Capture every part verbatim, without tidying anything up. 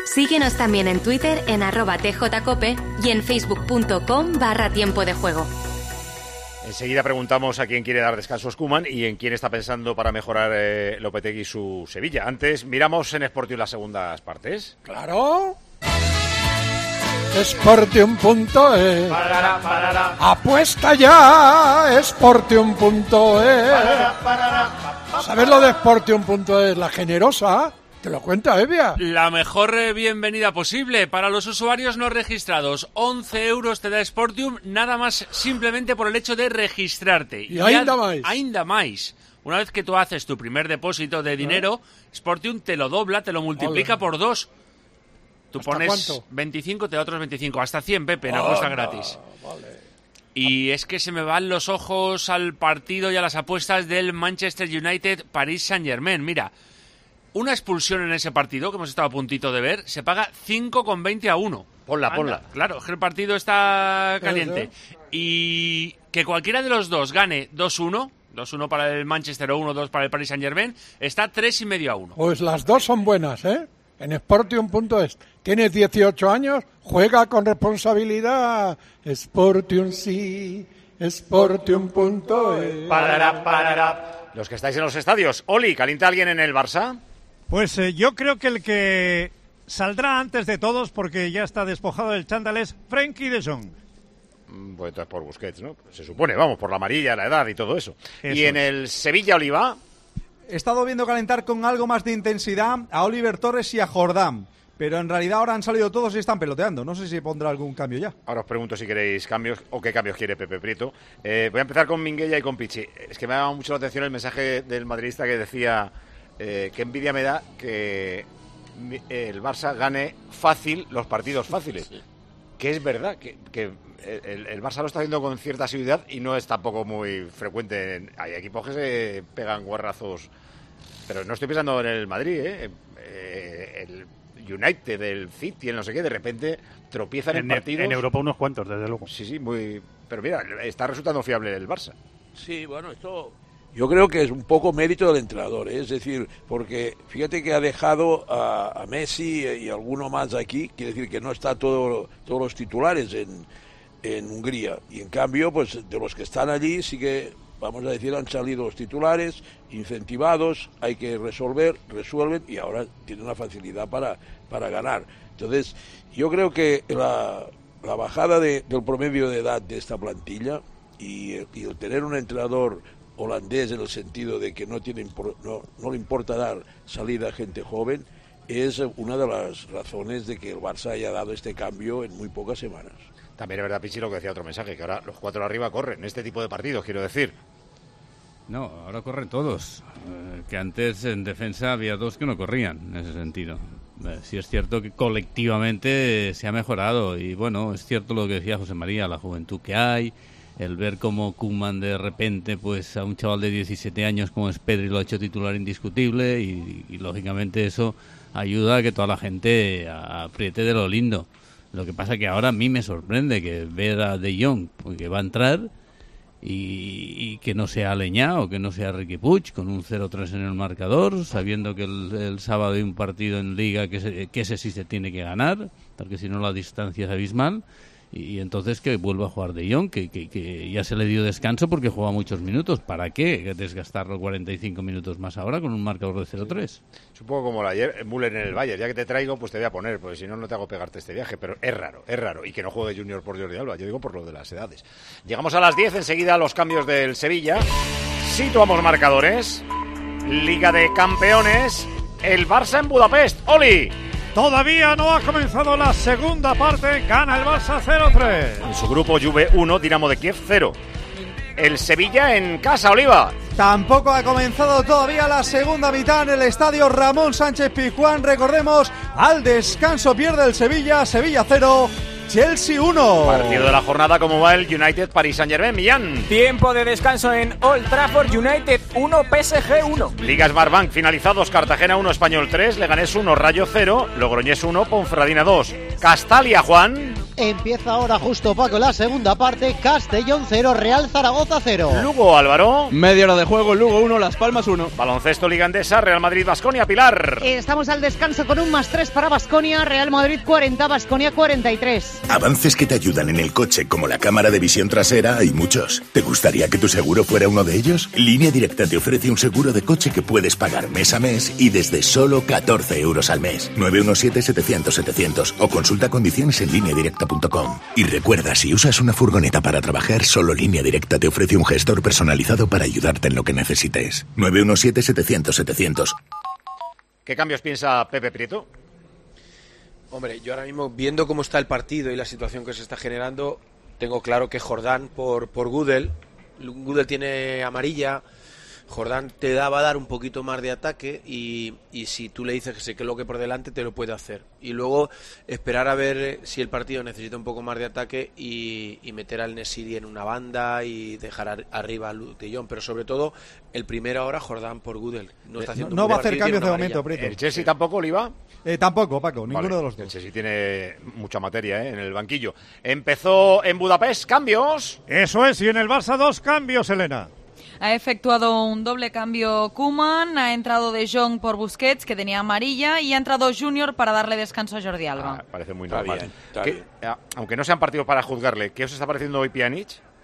Síguenos también en Twitter en arroba tjcope y en facebook.com barra tiempo de juego. Enseguida preguntamos a quién quiere dar descanso Koeman y en quién está pensando para mejorar eh, Lopetegui su Sevilla. Antes, miramos en Sportium las segundas partes. ¡Claro! Sportium punto es. Parará, parará. Apuesta ya, Sportium punto es. Parará, parará. ¿Sabes lo de Sportium punto es? La generosa. Te lo cuenta, Evia. La mejor eh, bienvenida posible para los usuarios no registrados. once euros te da Sportium, nada más simplemente por el hecho de registrarte. Y ainda máis. Ainda máis. Una vez que tú haces tu primer depósito de dinero, ¿Eh? Sportium te lo dobla, te lo multiplica Hola. por dos. Tú pones cuánto? veinticinco, te da otros veinticinco. Hasta cien, Pepe, la apuesta gratis. Vale. Y es que se me van los ojos al partido y a las apuestas del Manchester United Paris Saint-Germain. Mira, una expulsión en ese partido, que hemos estado a puntito de ver, se paga cinco con veinte a uno. Ponla, ponla. Claro, es que el partido está caliente. Y que cualquiera de los dos gane dos uno, dos uno para el Manchester o uno dos para el Paris Saint-Germain, está tres y medio a uno. Pues las dos son buenas, ¿eh? En Sportium punto es. Tienes dieciocho años, juega con responsabilidad. Sportium sí, Sportium punto es. Parará, parará. Los que estáis en los estadios. Oli, ¿calienta alguien en el Barça? Pues eh, yo creo que el que saldrá antes de todos, porque ya está despojado del chándal, es Frenkie de Jong. Pues entonces por Busquets, ¿no? Se supone, vamos, por la amarilla, la edad y todo eso. eso y en es. el Sevilla, Oliva. He estado viendo calentar con algo más de intensidad a Oliver Torres y a Jordán, pero en realidad ahora han salido todos y están peloteando. No sé si pondrá algún cambio ya. Ahora os pregunto si queréis cambios o qué cambios quiere Pepe Prieto. Eh, voy a empezar con Minguella y con Pichi. Es que me ha llamado mucho la atención el mensaje del madridista que decía eh, que envidia me da que el Barça gane fácil los partidos fáciles. Que es verdad, que, que el, el Barça lo está haciendo con cierta asiduidad y no es tampoco muy frecuente. En, hay equipos que se pegan guarrazos, pero no estoy pensando en el Madrid, ¿eh? Eh, el United, el City, el no sé qué, de repente tropiezan en, en partidos. En Europa unos cuantos, desde luego. Sí, sí, muy. Pero mira, está resultando fiable el Barça. Sí, bueno, esto yo creo que es un poco mérito del entrenador, ¿eh? Es decir, porque fíjate que ha dejado a, a Messi y alguno más aquí, quiere decir que no está todo, todos los titulares en, en Hungría, y en cambio, pues de los que están allí sí que, vamos a decir, han salido los titulares, incentivados, hay que resolver, resuelven, y ahora tienen una facilidad para, para ganar. Entonces, yo creo que la, la bajada de, del promedio de edad de esta plantilla y, y el tener un entrenador holandés en el sentido de que no tiene no, no le importa dar salida a gente joven, es una de las razones de que el Barça haya dado este cambio en muy pocas semanas. También es verdad, Pichi, lo que decía otro mensaje, que ahora los cuatro de arriba corren este tipo de partidos, quiero decir. No, ahora corren todos. Eh, que antes en defensa había dos que no corrían, en ese sentido. Eh, sí es cierto que colectivamente se ha mejorado y bueno, es cierto lo que decía José María, la juventud que hay, el ver cómo Koeman de repente, pues a un chaval de diecisiete años como es Pedri lo ha hecho titular indiscutible y, y lógicamente eso ayuda a que toda la gente apriete de lo lindo. Lo que pasa que ahora a mí me sorprende que ver a De Jong, que va a entrar y, y que no sea Aleñá o que no sea Riqui Puig con un cero tres en el marcador, sabiendo que el, el sábado hay un partido en Liga que, se, que ese sí se tiene que ganar, porque si no la distancia es abismal. Y entonces que vuelva a jugar De Jong, que, que, que ya se le dio descanso porque juega muchos minutos. ¿Para qué desgastarlo cuarenta y cinco minutos más ahora con un marcador de cero tres? Es un poco como la ayer Müller en el Bayern. Ya que te traigo, pues te voy a poner, porque si no, no te hago pegarte este viaje. Pero es raro, es raro. Y que no juegue Junior por Jordi Alba. Yo digo por lo de las edades. Llegamos a las diez, enseguida los cambios del Sevilla. Situamos marcadores. Liga de Campeones. El Barça en Budapest. ¡Oli! Todavía no ha comenzado la segunda parte, gana el Barça cero tres. En su grupo Juve uno, Dinamo de Kiev cero. El Sevilla en casa, Oliva. Tampoco ha comenzado todavía la segunda mitad en el estadio Ramón Sánchez Pizjuán. Recordemos, al descanso pierde el Sevilla, Sevilla cero, Chelsea uno. Partido de la jornada, ¿cómo va el United Paris Saint-Germain, Millán? Tiempo de descanso en Old Trafford, United uno, P S G uno. Liga Smartbank finalizados, Cartagena uno, Español tres, Leganés uno, Rayo cero, Logroñés uno, Ponferradina dos. Castalia, Juan. Empieza ahora justo, Paco, la segunda parte. Castellón cero, Real Zaragoza cero. Lugo, Álvaro. Media hora de juego, Lugo uno, Las Palmas uno. Baloncesto, Liga Endesa, Real Madrid, Baskonia, Pilar. Estamos al descanso con un más tres para Baskonia, Real Madrid cuarenta, Baskonia cuarenta y tres. Avances que te ayudan en el coche, como la cámara de visión trasera, hay muchos. ¿Te gustaría que tu seguro fuera uno de ellos? Línea Directa te ofrece un seguro de coche que puedes pagar mes a mes y desde solo catorce euros al mes. nueve uno siete, setecientos, setecientos o consulta condiciones en línea directa punto com. Y recuerda, si usas una furgoneta para trabajar, solo Línea Directa te ofrece un gestor personalizado para ayudarte en lo que necesites. nueve uno siete, setecientos, setecientos. ¿Qué cambios piensa Pepe Prieto? Hombre, yo ahora mismo, viendo cómo está el partido y la situación que se está generando, tengo claro que Jordán por, por Gudel, Gudel tiene amarilla, Jordán te da, va a dar un poquito más de ataque y, y si tú le dices que se coloque por delante, te lo puede hacer. Y luego esperar a ver si el partido necesita un poco más de ataque y, y meter al Nesiri en una banda y dejar ar, arriba a Luke de Jong. Pero sobre todo, el primero ahora Jordán por Gudel. No, está haciendo no, no va a hacer partido, cambios de momento, Prieto. ¿El Chelsea tampoco, Oliva? Eh, tampoco, Paco, ninguno vale, de los dos. El Chelsea tiene mucha materia ¿eh? en el banquillo. Empezó en Budapest, cambios. Eso es, y en el Barça dos cambios, Elena. Ha efectuado un doble cambio Koeman, ha entrado De Jong por Busquets, que tenía amarilla, y ha entrado Junior para darle descanso a Jordi Alba. Ah, parece muy está normal. Bien, está ¿Qué, bien. aunque no sean partidos para juzgarle, ¿qué os está pareciendo hoy Pjanic?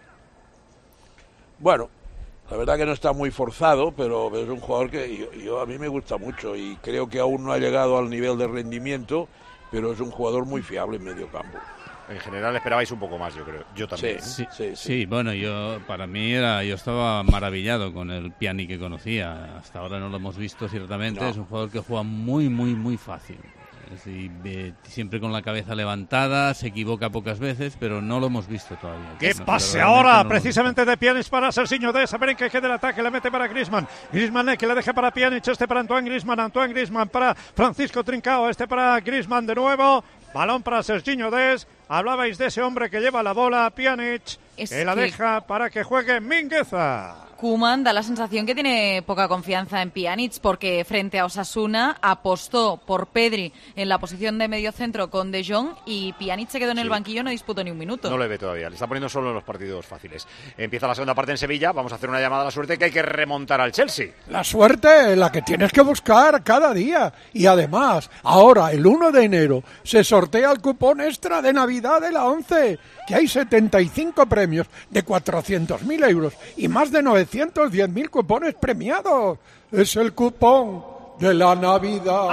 Bueno, la verdad que no está muy forzado, pero es un jugador que yo, yo a mí me gusta mucho y creo que aún no ha llegado al nivel de rendimiento, pero es un jugador muy fiable en medio campo. En general esperabais un poco más, yo creo. Yo también. Sí, sí, sí. sí bueno, yo para mí era, yo estaba maravillado con el Pjanic que conocía. Hasta ahora no lo hemos visto ciertamente. No. Es un jugador que juega muy, muy, muy fácil. Es decir, eh, siempre con la cabeza levantada, se equivoca pocas veces, pero no lo hemos visto todavía. ¿Qué no, pase ahora? No precisamente de Pjanic para Serginho Dest. A ver en qué queda el ataque. Le mete para Griezmann. Griezmann que le deja para Pjanic. Este para Antoine Griezmann. Antoine Griezmann para Francisco Trincao. Este para Griezmann de nuevo. Balón para Serginho Dest. Hablabais de ese hombre que lleva la bola, Pjanic, es que la deja para que juegue Mingueza. Koeman da la sensación que tiene poca confianza en Pjanic porque frente a Osasuna apostó por Pedri en la posición de mediocentro con De Jong y Pjanic se quedó en el sí. banquillo, no disputó ni un minuto. No le ve todavía, le está poniendo solo en los partidos fáciles. Empieza la segunda parte en Sevilla, vamos a hacer una llamada a la suerte que hay que remontar al Chelsea. La suerte, la que tienes que buscar cada día. Y además, ahora el uno de enero se sortea el cupón extra de Navidad de la once, que hay setenta y cinco premios de cuatrocientos mil euros y más de novecientos diez mil cupones premiados. Es el cupón de la Navidad.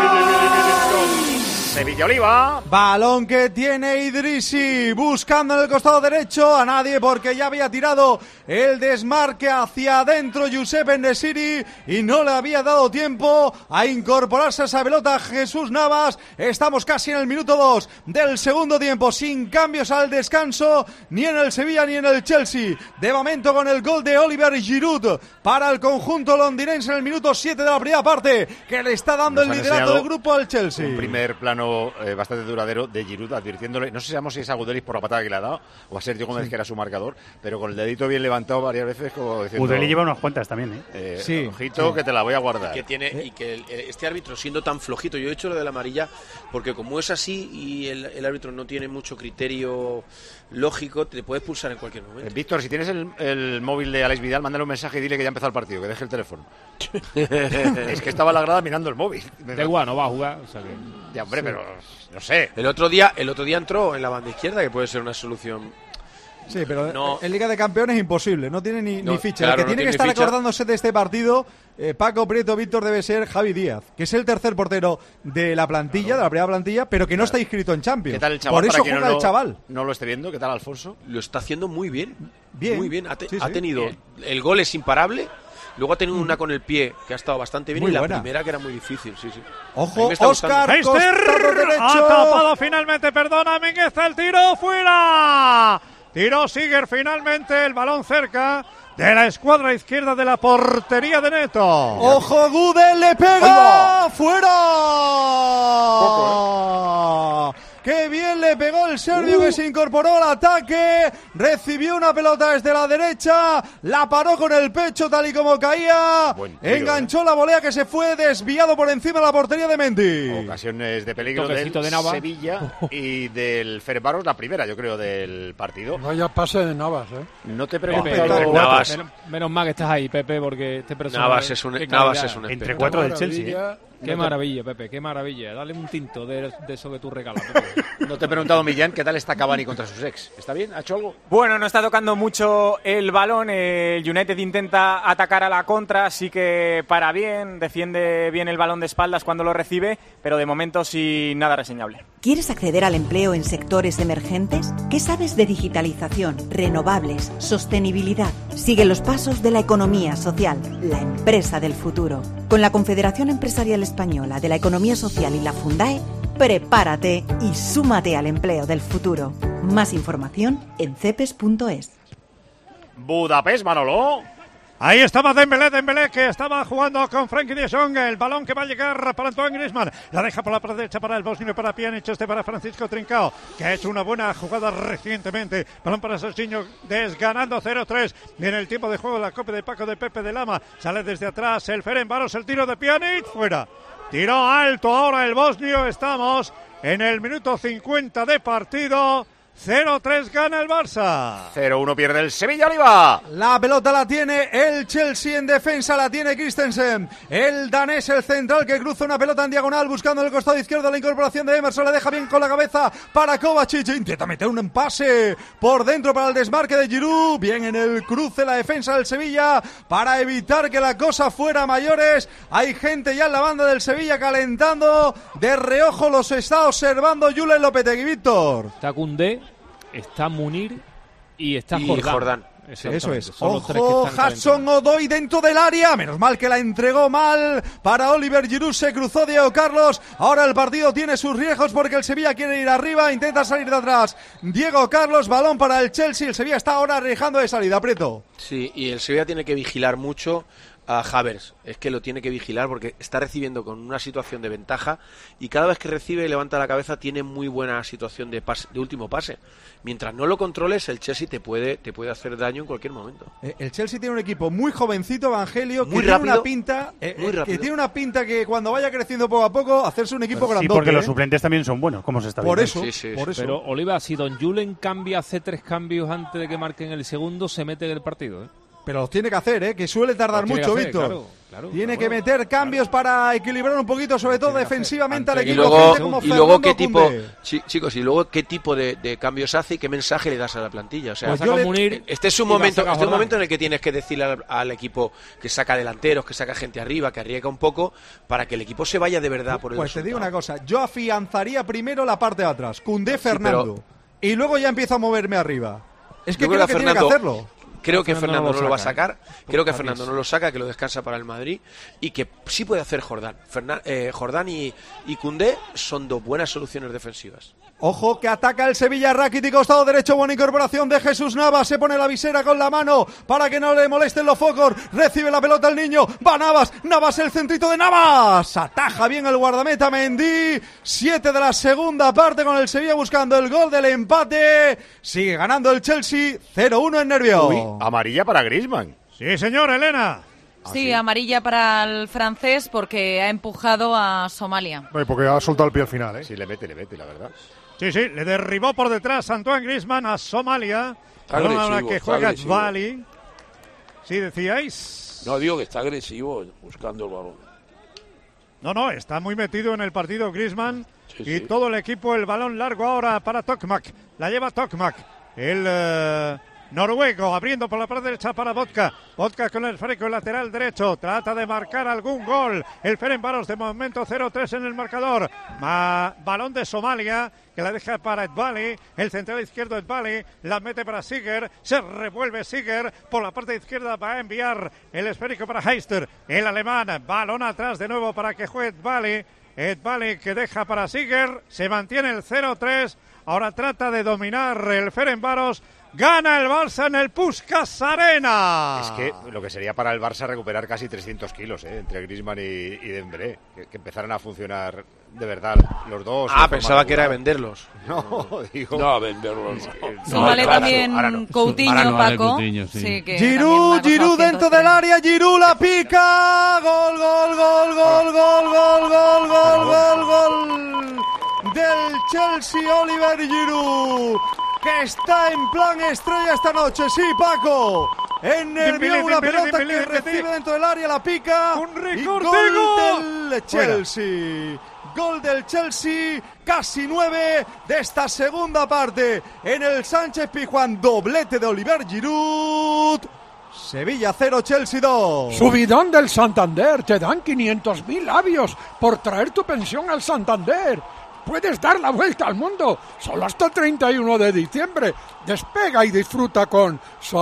¡Ay! Sevilla Oliva. Balón que tiene Idrissi, buscando en el costado derecho a nadie porque ya había tirado el desmarque hacia adentro Giuseppe Nesiri y no le había dado tiempo a incorporarse a esa pelota Jesús Navas. Estamos casi en el minuto dos del segundo tiempo, sin cambios al descanso, ni en el Sevilla ni en el Chelsea. De momento con el gol de Oliver Giroud para el conjunto londinense en el minuto siete de la primera parte, que le está dando Nos el liderato del grupo al Chelsea. Un primer plano Eh, bastante duradero de Giroud advirtiéndole, no sé si es a Gudelis por la patada que le ha dado o a Sergio Gómez sí. que era su marcador, pero con el dedito bien levantado varias veces como diciendo, Gudelis lleva unas cuantas también, ¿eh? eh sí, ojito sí. que te la voy a guardar. Y que tiene y que el, este árbitro siendo tan flojito, yo he hecho lo de la amarilla porque como es así y el, el árbitro no tiene mucho criterio lógico, te puedes pulsar en cualquier momento. Eh, Víctor, si tienes el, el móvil de Alex Vidal, mándale un mensaje y dile que ya ha empezado el partido, que deje el teléfono. Es que estaba en la grada mirando el móvil. Da igual, no va a jugar, o sea que... Ya, hombre, sí. pero no sé. El otro día, el otro día entró en la banda izquierda, que puede ser una solución. Sí, pero no. en Liga de Campeones es imposible, no tiene ni, no, ni ficha. Claro, el que no tiene que estar ficha. acordándose de este partido, eh, Paco Prieto, Víctor, debe ser Javi Díaz, que es el tercer portero de la plantilla, claro. de la primera plantilla, pero que no claro. está inscrito en Champions. ¿Qué tal el chaval? Por eso juega no el lo, chaval. No lo esté viendo, ¿qué tal Alfonso? Lo está haciendo muy bien. Bien. Muy bien, ha, te, sí, ha sí. tenido bien. El gol es imparable. Luego ha tenido una con el pie que ha estado bastante bien muy y la buena. primera que era muy difícil, sí, sí. Ojo, Óscar, costado derecho. Ha tapado finalmente, perdona, Mingueza, el tiro fuera. Tiro Siger finalmente, el balón cerca de la escuadra izquierda de la portería de Neto. Ojo, Gudel le pega. ¡Fuera! Poco, ¿eh? ¡Qué bien le pegó el el serbio uh. que se incorporó al ataque, recibió una pelota desde la derecha, la paró con el pecho tal y como caía, tiro, enganchó eh. la volea que se fue desviado por encima de la portería de Mendy. Ocasiones de peligro del de Sevilla y del Ferencváros, la primera yo creo del partido. Vaya pase de Navas, ¿eh? No te pregunto. Navas. Menos, menos mal que estás ahí, Pepe, porque este personaje... Navas es un, Navas es un entre cuatro del Chelsea, ¿eh? Qué maravilla, Pepe, qué maravilla. Dale un tinto de, de eso que tú regalas, Pepe. No te he preguntado, Millán, ¿qué tal está Cavani contra sus ex? ¿Está bien? ¿Ha hecho algo? Bueno, no está tocando mucho el balón. El United intenta atacar a la contra, sí que para bien, defiende bien el balón de espaldas cuando lo recibe, pero de momento sin nada reseñable. ¿Quieres acceder al empleo en sectores emergentes? ¿Qué sabes de digitalización, renovables, sostenibilidad? Sigue los pasos de la economía social, la empresa del futuro. Con la Confederación Empresarial Española de la Economía Social y la Fundae, prepárate y súmate al empleo del futuro. Más información en cepes punto es. Budapest, Manolo. Ahí estaba Dembélé, Dembélé que estaba jugando con Frenkie de Jong, el balón que va a llegar para Antoine Griezmann, la deja por la parte derecha para el bosnio, para Pjanic, este para Francisco Trincao, que ha hecho una buena jugada recientemente, balón para Serginho Dest, ganando cero tres, viene el tiempo de juego, la copia de Paco de Pepe de Lama, sale desde atrás el Ferencváros, el tiro de Pjanic, fuera, tiró alto ahora el bosnio, estamos en el minuto cincuenta de partido. cero tres gana el Barça. cero uno pierde el Sevilla, Oliva. La pelota la tiene el Chelsea en defensa, la tiene Christensen. El danés, el central, que cruza una pelota en diagonal buscando el costado izquierdo la incorporación de Emerson. La deja bien con la cabeza para Kovacic. Intenta meter un pase por dentro para el desmarque de Giroud. Bien en el cruce la defensa del Sevilla para evitar que la cosa fuera mayores. Hay gente ya en la banda del Sevilla calentando. De reojo los está observando Julen Lopetegui. Víctor. Está Koundé, está Munir y está y Jordán. Jordán. Eso es. Ojo, Hudson Odoi dentro del área. Menos mal que la entregó mal para Oliver Giroud. Se cruzó Diego Carlos. Ahora el partido tiene sus riesgos porque el Sevilla quiere ir arriba. Intenta salir de atrás Diego Carlos. Balón para el Chelsea. El Sevilla está ahora arriesgando de salida. Prieto. Sí, y el Sevilla tiene que vigilar mucho a Havertz, es que lo tiene que vigilar porque está recibiendo con una situación de ventaja y cada vez que recibe y levanta la cabeza tiene muy buena situación de pase, de último pase. Mientras no lo controles, el Chelsea te puede te puede hacer daño en cualquier momento. Eh, el Chelsea tiene un equipo muy jovencito, Evangelio, que muy tiene rápido, una pinta eh, muy rápido. que tiene una pinta que cuando vaya creciendo poco a poco hacerse un equipo pues grandote. Sí, porque ¿eh? los suplentes también son buenos, como se está por viendo. Eso, sí, sí, por sí. eso. Pero Oliva, si Don Julen cambia, hace tres cambios antes de que marquen el segundo, se mete en el partido, ¿eh? Pero los tiene que hacer, ¿eh? Que suele tardar mucho, Víctor. Claro, claro, tiene claro, que meter claro, cambios claro. para equilibrar un poquito, sobre todo defensivamente al equipo. Y luego, como y luego qué tipo, chi, chicos, y luego qué tipo de, de cambios hace y qué mensaje le das a la plantilla. O sea, pues yo le, Munir, este es un momento, este es un momento en el que tienes que decirle al, al equipo que saca delanteros, que saca gente arriba, que arriesga un poco, para que el equipo se vaya de verdad por el Pues resultado. Te digo una cosa, yo afianzaría primero la parte de atrás, Koundé, sí, Fernando, pero, y luego ya empiezo a moverme arriba. Es que creo, creo que Fernando, tiene que hacerlo. Creo que Fernando, Fernando no, lo, no lo va a sacar. Creo que Fernando no lo saca, que lo descansa para el Madrid y que sí puede hacer Jordán. Fernan, eh, Jordán y, y Koundé son dos buenas soluciones defensivas. Ojo que ataca el Sevilla, Rakitic, costado derecho, buena incorporación de Jesús Navas, se pone la visera con la mano para que no le molesten los focos, recibe la pelota el niño, va Navas, Navas el centrito de Navas, ataja bien el guardameta Mendy, siete de la segunda parte con el Sevilla buscando el gol del empate, sigue ganando el Chelsea, cero uno en nervio. Uy, amarilla para Griezmann. Sí, señor, Elena. Sí, ¿Ah, sí, amarilla para el francés porque ha empujado a Somalia. No, porque ha soltado el pie al final, ¿eh? Sí, le mete, le mete, la verdad. Sí, sí, le derribó por detrás Antoine Griezmann a Somalia. Ahora que juega Bali. ¿Sí decíais? No, digo que está agresivo buscando el balón. No, no, está muy metido en el partido Griezmann. Sí, y sí. todo el equipo, el balón largo ahora para Tokmak. La lleva Tokmak. El... Uh... noruego abriendo por la parte derecha para Vodka. Vodka con el freco lateral derecho. Trata de marcar algún gol. El Ferencváros de momento cero tres en el marcador. Ma, balón de Somalia que la deja para Edbali. El central izquierdo Edbali. La mete para Siger. Se revuelve Siger. Por la parte izquierda va a enviar el esférico para Heister. El alemán. Balón atrás de nuevo para que juegue Edbali. Edbali que deja para Siger. Se mantiene el cero tres. Ahora trata de dominar el Ferencváros. Gana el Barça en el Puskás Arena. Es que lo que sería para el Barça recuperar casi trescientos kilos, ¿eh? Entre Griezmann y, y Dembélé. Que, que empezaran a funcionar de verdad los dos. Ah, pensaba que era venderlos. No, digo... No, venderlos. No. Súmale también no. Coutinho, no. Paco. Coutinho, sí. Sí, que Giroud, Giroud dentro del área, Giroud la pica. Gol, gol, gol, gol, gol, gol, gol, gol, gol, gol. Del Chelsea, Oliver Giroud, que está en plan estrella esta noche. Sí, Paco. En el vio una pelota que recibe dentro del área, la pica. Un y gol del Chelsea. Gol del Chelsea, casi nueve de esta segunda parte. En el Sánchez Pizjuán, doblete de Oliver Giroud. Sevilla cero, Chelsea dos. Subidón del Santander. Te dan quinientos mil labios por traer tu pensión al Santander. Puedes dar la vuelta al mundo, solo hasta el treinta y uno de diciembre. Despega y disfruta con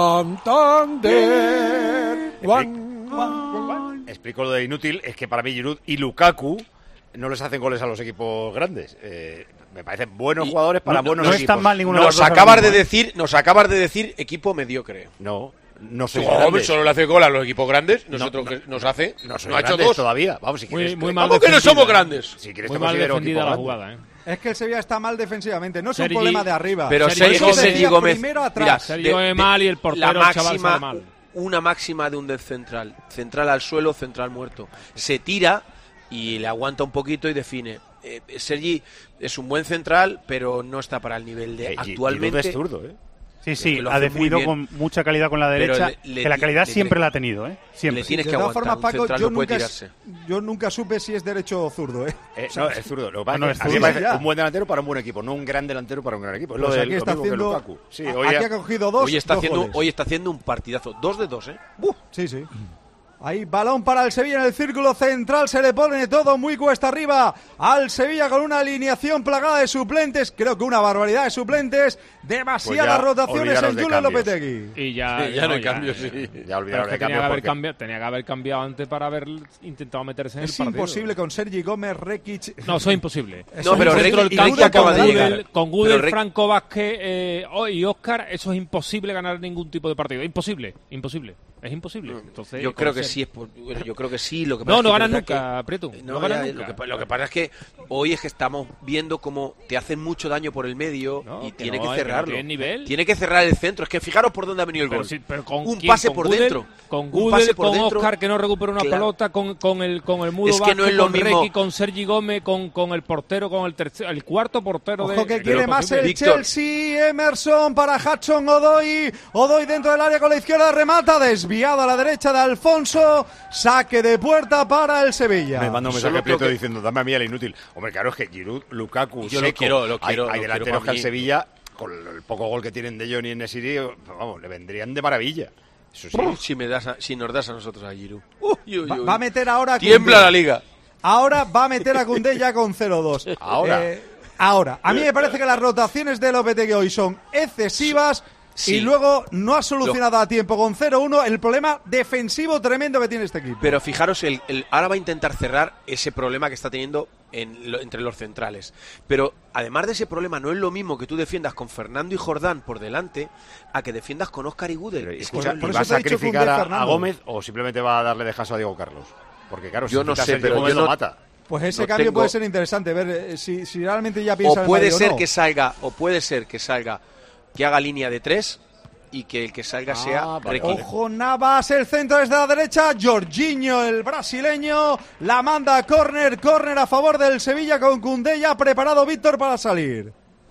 Santander. One, one, one. Explico lo de inútil, es que para mí Giroud y Lukaku no les hacen goles a los equipos grandes. Eh, me parecen buenos jugadores para no, buenos no equipos. Están mal ninguno nos, de acabas de decir, nos acabas de decir equipo mediocre. No. No soy no, solo le hace gol a los equipos grandes. Nosotros no, no, nos hace. No, soy no ha hecho dos todavía. Vamos, si muy, quieres. Muy mal ¿Cómo que no somos grandes? Si quieres muy mal defendida la jugada, ¿eh? Es que el Sevilla está mal defensivamente, no es Sergi, un problema de arriba. Pero Sergi, Sergi Gómez, mira, Sergi Gómez mal y el portero la máxima, chaval mal. Una máxima de un del central, central al suelo, central muerto. Se tira y le aguanta un poquito y define. Eh, Sergi es un buen central, pero no está para el nivel de eh, actualmente. Es zurdo, ¿eh? Sí, sí, ha definido con mucha calidad con la derecha, le, le, que la calidad le, siempre le, la ha tenido, ¿eh? Siempre. Le tienes de que todas aguantar, formas, Paco, un yo no nunca, tirarse. yo nunca supe si es derecho o zurdo, ¿eh? eh no, es zurdo. Lo que pasa no, es que a mí me parece un buen delantero para un buen equipo, no un gran delantero para un gran equipo. Es pues lo, aquí del, está lo haciendo, que Lukaku. Sí, hoy hoy aquí ha, ha cogido dos, hoy está dos haciendo, goles. Hoy está haciendo un partidazo. Dos de dos, ¿eh? Uh, sí, sí. Ahí balón para el Sevilla en el círculo central, se le pone todo muy cuesta arriba al Sevilla con una alineación plagada de suplentes, creo que una barbaridad de suplentes, demasiadas pues rotaciones en Julen Lopetegui. Y ya, sí, ya no, no hay cambios, sí. Ya olvidaron de tenía, que haber porque... cambiado, tenía que haber cambiado antes para haber intentado meterse en es el partido. Es imposible con Sergi Gómez, Rekic... No, eso es imposible. No, pero Rekic acaba de llegar. Con Gudel, Franco Vázquez eh, oh, y Óscar, eso es imposible ganar ningún tipo de partido. Imposible, imposible. Es imposible. Entonces, yo creo que ser... sí es por, bueno, yo creo que sí, lo que No, pasa no es ganas nunca, Prieto. No, no ganas ya, nunca. Lo que, lo que pasa es que hoy es que estamos viendo cómo te hacen mucho daño por el medio no, y que tiene no, que cerrarlo. Que no nivel. Tiene que cerrar el centro. Es que fijaros por dónde ha venido el pero gol. Sí, pero con un quién? pase ¿Con por Gudel? dentro. Con Gudel, con dentro. Oscar que no recupera una claro. pelota, con, con el con el Mudo es que Vázquez, no es lo con mismo. Requi, con Sergi Gómez, con, con el portero, con el tercer, el cuarto portero Ojo de que de quiere más posible. el Víctor. Chelsea. Emerson para Hudson Odoi. Odoi dentro del área con la izquierda, remata, desviado a la derecha de Alfonso. Saque de puerta para el Sevilla. Me manda un mensaje Prieto que... diciendo, dame a mí el inútil. Hombre, claro, es que Giroud, Lukaku, yo Seco, lo quiero, lo quiero, hay, hay lo delanteros quiero que al Sevilla, con el poco gol que tienen de Johnny y Nesiri, vamos, le vendrían de maravilla. Eso sí. Uf, si, me das a, si nos das a nosotros a Giroud. Uh, uy, uy, va, va a meter ahora a Tiembla Koundé. La liga. Ahora va a meter a Koundé ya con cero dos. Ahora. Eh, ahora. A mí me parece que las rotaciones de Lopetegui hoy son excesivas. Sí. Y luego no ha solucionado Lo... a tiempo con cero uno el problema defensivo tremendo que tiene este equipo. Pero fijaros, el, el, ahora va a intentar cerrar ese problema que está teniendo en lo, entre los centrales. Pero además de ese problema, no es lo mismo que tú defiendas con Fernando y Jordán por delante a que defiendas con Óscar y Gudel. Pero, escucha, ¿y va a sacrificar a, a Gómez o simplemente va a darle descanso a Diego Carlos? Porque claro, yo si no sé, pero Gómez yo no... lo mata. Pues ese no cambio tengo... puede ser interesante, ver eh, si, si realmente ya piensa o puede en ser o no. que salga, o puede ser que salga, que haga línea de tres y que el que salga ah, sea vale, Requi. Ojo Navas, el centro desde la derecha, Jorginho, el brasileño, la manda a córner, córner a favor del Sevilla con Koundé, ya preparado Víctor para salir.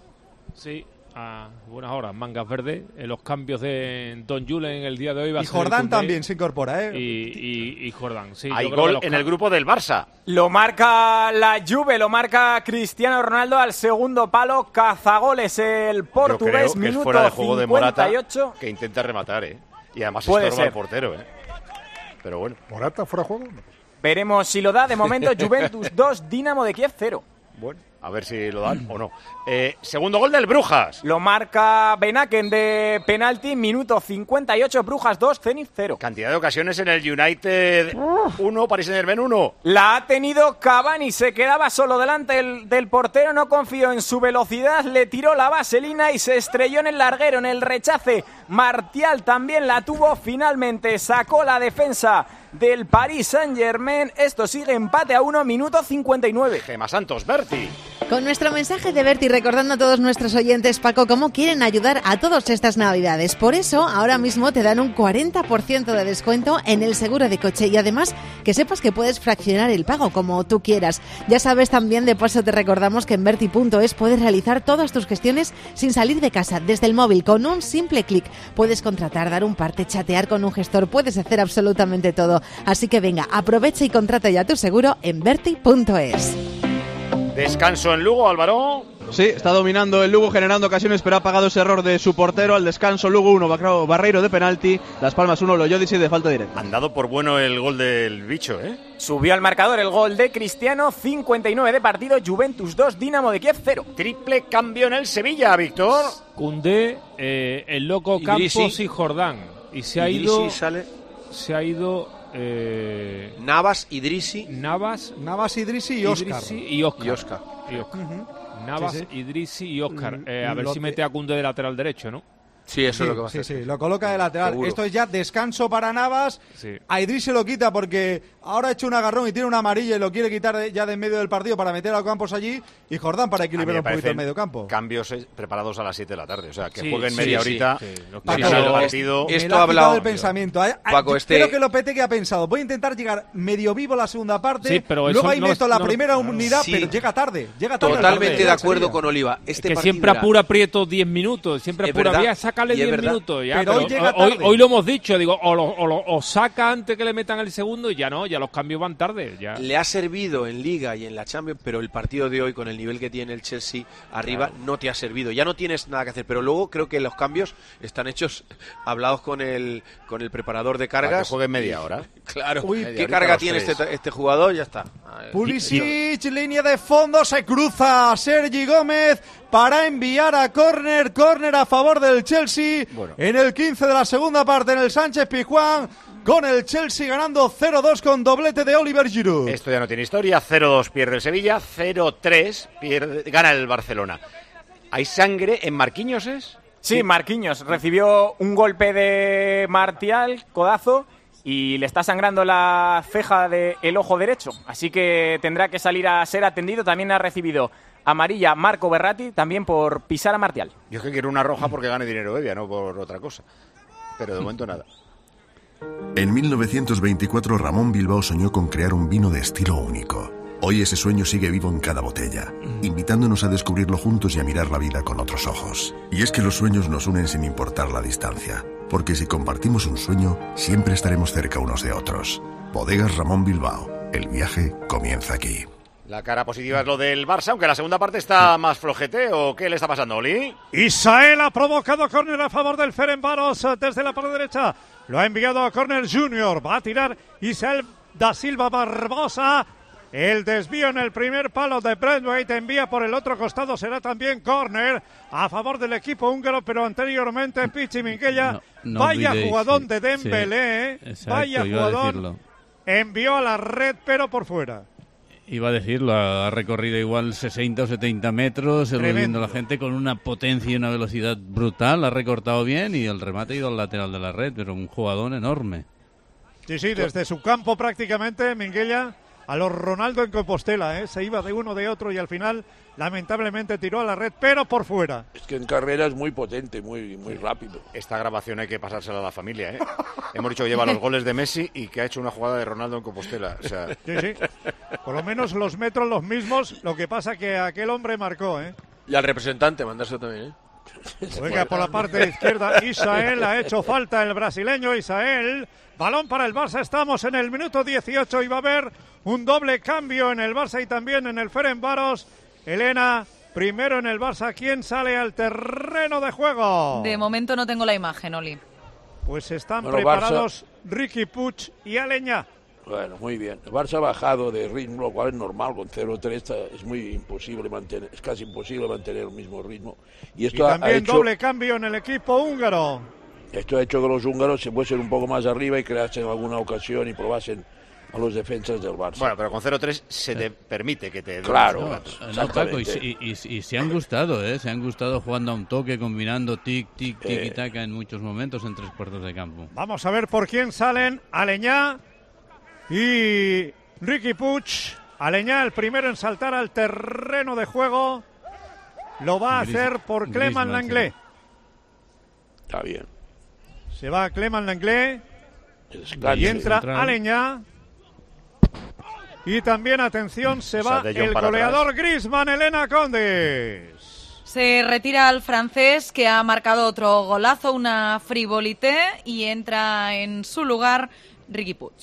Sí, a buenas horas, mangas verdes, en los cambios de Don Julen en el día de hoy va y a ser Jordán también se incorpora, ¿eh? Y, y, y Jordán, sí. Hay gol en el grupo del Barça. Lo marca la Juve, lo marca Cristiano Ronaldo al segundo palo, cazagoles el portugués, Yo creo que minuto es fuera de juego cincuenta y ocho. De Morata, que intenta rematar, ¿eh? Y además Puede estorba ser. al portero, ¿eh? Pero bueno. ¿Morata fuera de juego? Veremos si lo da. De momento, Juventus dos, Dinamo de Kiev cero. Bueno. A ver si lo dan o no. Eh, segundo gol del Brujas. Lo marca Benaken de penalti, minuto cincuenta y ocho, Brujas dos, Zenit cero. Cantidad de ocasiones en el United uno, Paris Saint-Germain uno. La ha tenido Cavani, se quedaba solo delante del, del portero, no confió en su velocidad, le tiró la vaselina y se estrelló en el larguero, en el rechace. Martial también la tuvo, finalmente sacó la defensa del Paris Saint-Germain. Esto sigue empate a uno, minuto cincuenta y nueve. Gema Santos, Berti. Con nuestro mensaje de Berti recordando a todos nuestros oyentes, Paco, cómo quieren ayudar a todos estas Navidades. Por eso, ahora mismo te dan un cuarenta por ciento de descuento en el seguro de coche y además que sepas que puedes fraccionar el pago como tú quieras. Ya sabes también, de paso te recordamos que en Berti punto es puedes realizar todas tus gestiones sin salir de casa, desde el móvil, con un simple clic. Puedes contratar, dar un parte, chatear con un gestor, puedes hacer absolutamente todo. Así que venga, aprovecha y contrata ya tu seguro en Berti punto es. Descanso en Lugo, Álvaro. Sí, está dominando el Lugo, generando ocasiones, pero ha pagado ese error de su portero. Al descanso, Lugo uno, Barreiro de penalti, Las Palmas uno, Loyodici de falta directa. Han dado por bueno el gol del bicho, ¿eh? Subió al marcador el gol de Cristiano, cincuenta y nueve de partido, Juventus dos, Dinamo de Kiev cero. Triple cambio en el Sevilla, Víctor. Koundé, eh, el loco Idrissi. Campos y Jordán. Y se ha Idrissi ido... sale. Se ha ido... Eh, Navas, Idrissi. Navas, Navas, Idrissi y Óscar. Idrissi y Óscar. Y Óscar. Y Óscar. Uh-huh. Navas, Sí, sí. Idrissi y Óscar. Mm, Eh, a ver lo si que- mete a Koundé de lateral derecho, ¿no? Sí, eso Sí, es lo que va a sí, hacer. sí, lo coloca de lateral. Seguro. Esto es ya descanso para Navas. Sí. A Idris se lo quita porque ahora ha hecho un agarrón y tiene una amarilla y lo quiere quitar de- ya de en medio del partido para meter a Campos allí. Y Jordán para A mí me equilibrar un poquito parecen el medio campo. Cambios eh, preparados a las siete de la tarde. O sea, que Sí, jueguen sí, media sí, horita. sí, los para Paco, el es- partido. es- Me Esto lo ha ha hablado- quitado el pensamiento. Ay, ay, Paco, yo este- Creo que Lopetegui ha pensado, voy a intentar llegar medio vivo la segunda parte. Sí, pero eso luego ahí no meto es- la no- primera claro. unidad, Sí. pero llega tarde. Llega tarde al Totalmente partido, de ya acuerdo sería. con Oliva. Este que partido siempre era- apura Prieto diez minutos, siempre Es apura verdad, bien, sácale y es diez verdad. minutos. Ya, Pero hoy llega hoy, tarde. hoy lo hemos dicho, digo, o lo, o, lo, o saca antes que le metan el segundo y ya no, ya los cambios van tarde. Ya. Le ha servido en Liga y en la Champions, pero el partido de hoy, con el nivel que tiene el Chelsea arriba, Claro. no te ha servido. Ya no tienes nada que hacer, pero luego creo que los cambios están hechos, hablados con el con el preparador de Para que cargas. juegue media hora. Claro, Uy, ¿qué media horita carga los tiene tres. este, este jugador? Ya está. Pulisic, línea de fondo, se cruza Sergi Gómez para enviar a córner, córner a favor del Chelsea, Bueno. en el quince de la segunda parte en el Sánchez Pizjuán, con el Chelsea ganando cero dos con doblete de Oliver Giroud. Esto ya no tiene historia. cero dos pierde el Sevilla, cero tres pierde, gana el Barcelona. ¿Hay sangre en Marquinhos, es? Sí, Marquinhos recibió un golpe de Martial, codazo, y le está sangrando la ceja del ojo derecho. Así que tendrá que salir a ser atendido. También ha recibido amarilla Marco Berratti, también por pisar a Martial. Yo es que quiero una roja porque gane dinero Evia, no por otra cosa. Pero de momento nada. En mil novecientos veinticuatro Ramón Bilbao soñó con crear un vino de estilo único. Hoy ese sueño sigue vivo en cada botella, invitándonos a descubrirlo juntos y a mirar la vida con otros ojos. Y es que los sueños nos unen sin importar la distancia, porque si compartimos un sueño, siempre estaremos cerca unos de otros. Bodegas Ramón Bilbao, el viaje comienza aquí. La cara positiva es lo del Barça, aunque la segunda parte está más flojete. ¿O qué le está pasando, Oli? Isael ha provocado córner a favor del Ferencváros desde la parte derecha. Lo ha enviado a córner Junior. Va a tirar Isael da Silva Barbosa. El desvío en el primer palo de Braithwaite, envía por el otro costado, será también córner a favor del equipo húngaro, pero anteriormente Pichi Minguella, No, no vaya olvidéis, jugadón sí, de Dembélé, sí. ¿eh? Exacto, Vaya iba a jugador, decirlo. envió a la red, pero por fuera. Iba a decirlo, ha recorrido igual sesenta o setenta metros, Tremendo. viendo la gente con una potencia y una velocidad brutal, ha recortado bien y el remate ha ido al lateral de la red, pero un jugador enorme. Sí, sí, desde su campo prácticamente, Minguella, a los Ronaldo en Compostela, ¿eh? Se iba de uno de otro y al final, lamentablemente, tiró a la red, pero por fuera. Es que en carrera es muy potente, muy, muy rápido. Esta grabación hay que pasársela a la familia, ¿eh? Hemos dicho que lleva los goles de Messi y que ha hecho una jugada de Ronaldo en Compostela. O sea... Sí, sí. Por lo menos los metros los mismos, lo que pasa que aquel hombre marcó, ¿eh? Y al representante, mandárselo también, ¿eh? Venga, por la parte izquierda, Isael ha hecho falta el brasileño Isael. Balón para el Barça, estamos en el minuto dieciocho y va a haber un doble cambio en el Barça y también en el Ferencváros. Elena, primero en el Barça, ¿quién sale al terreno de juego? De momento no tengo la imagen, Oli. Pues están Bueno, preparados Riqui Puig y Aleñá. Bueno, muy bien. El Barça ha bajado de ritmo, lo cual es normal, con cero tres es muy imposible mantener, es casi imposible mantener el mismo ritmo. Y esto y ha, también ha hecho, doble cambio en el equipo húngaro. Esto ha hecho que los húngaros se fuesen un poco más arriba y creasen alguna ocasión y probasen a los defensas del Barça. Bueno, pero con cero tres se te permite que te... Claro, no, no, Paco, y, y, y, y se han gustado, ¿eh? Se han gustado jugando a un toque, combinando tic, tic, tic eh. y taca en muchos momentos en tres cuartos de campo. Vamos a ver por quién salen Aleñá y Riqui Puig. Aleñá, el primero en saltar al terreno de juego, lo va a Gris, hacer por Clément Lenglet. Está bien. Se va Clément Lenglet y entra Aleñá. Y también, atención, se va el goleador Griezmann, Elena Condes. Se retira el francés, que ha marcado otro golazo, una frivolité, y entra en su lugar Riqui Puig.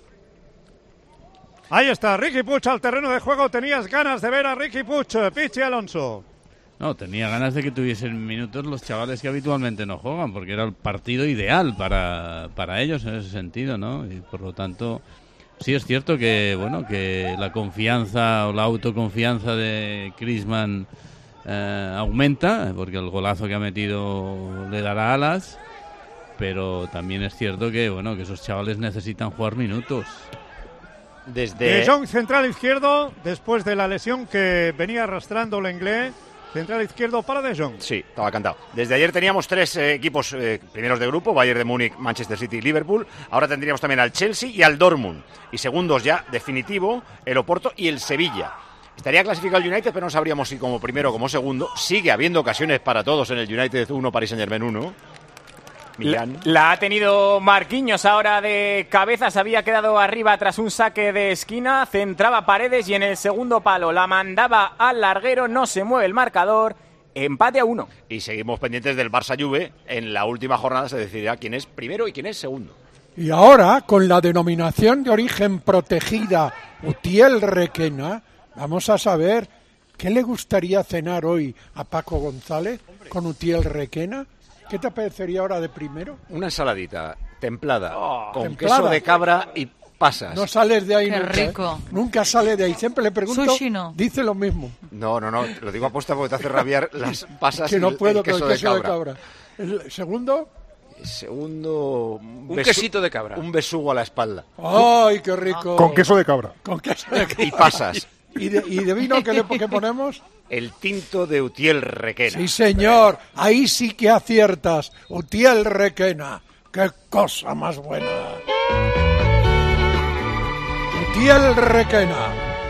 Ahí está, Riqui Puig al terreno de juego. ¿Tenías ganas de ver a Riqui Puig, Pichi Alonso? No, tenía ganas de que tuviesen minutos los chavales que habitualmente no juegan, porque era el partido ideal para, para ellos en ese sentido, ¿no? Y por lo tanto, sí es cierto que, bueno, que la confianza o la autoconfianza de Griezmann eh, aumenta, porque el golazo que ha metido le dará alas, pero también es cierto que, bueno, que esos chavales necesitan jugar minutos. Desde... De Jong, central izquierdo, después de la lesión que venía arrastrando Lenglet. Central izquierdo para De Jong. Sí, estaba cantado. Desde ayer teníamos tres eh, equipos eh, primeros de grupo, Bayern de Múnich, Manchester City y Liverpool. Ahora tendríamos también al Chelsea y al Dortmund. Y segundos ya, definitivo, el Oporto y el Sevilla. Estaría clasificado el United, pero no sabríamos si como primero o como segundo. Sigue habiendo ocasiones para todos en el United uno, Paris Saint-Germain uno. La, la ha tenido Marquinhos ahora de cabeza, se había quedado arriba tras un saque de esquina, centraba Paredes y en el segundo palo la mandaba al larguero, no se mueve el marcador, empate a uno. Y seguimos pendientes del Barça-Juve, en la última jornada se decidirá quién es primero y quién es segundo. Y ahora, con la denominación de origen protegida Utiel Requena, vamos a saber qué le gustaría cenar hoy a Paco González con Utiel Requena. ¿Qué te apetecería ahora de primero? Una ensaladita templada, oh, con templada. queso de cabra y pasas. No sales de ahí Qué nunca. rico. ¿eh? Nunca sale de ahí. Siempre le pregunto, Sushi no. dice lo mismo. No, no, no. Lo digo aposta porque te hace rabiar las pasas que no y puedo el queso, con el queso de cabra. de cabra. ¿El segundo? El segundo... Un, un quesito de cabra. Un besugo a la espalda. ¡Ay, qué rico! Con queso de cabra. Con queso de cabra. Y pasas. ¿Y de, y de vino qué le qué ponemos? El tinto de Utiel Requena. Sí, señor. Ahí sí que aciertas. Utiel Requena. ¡Qué cosa más buena! Utiel Requena.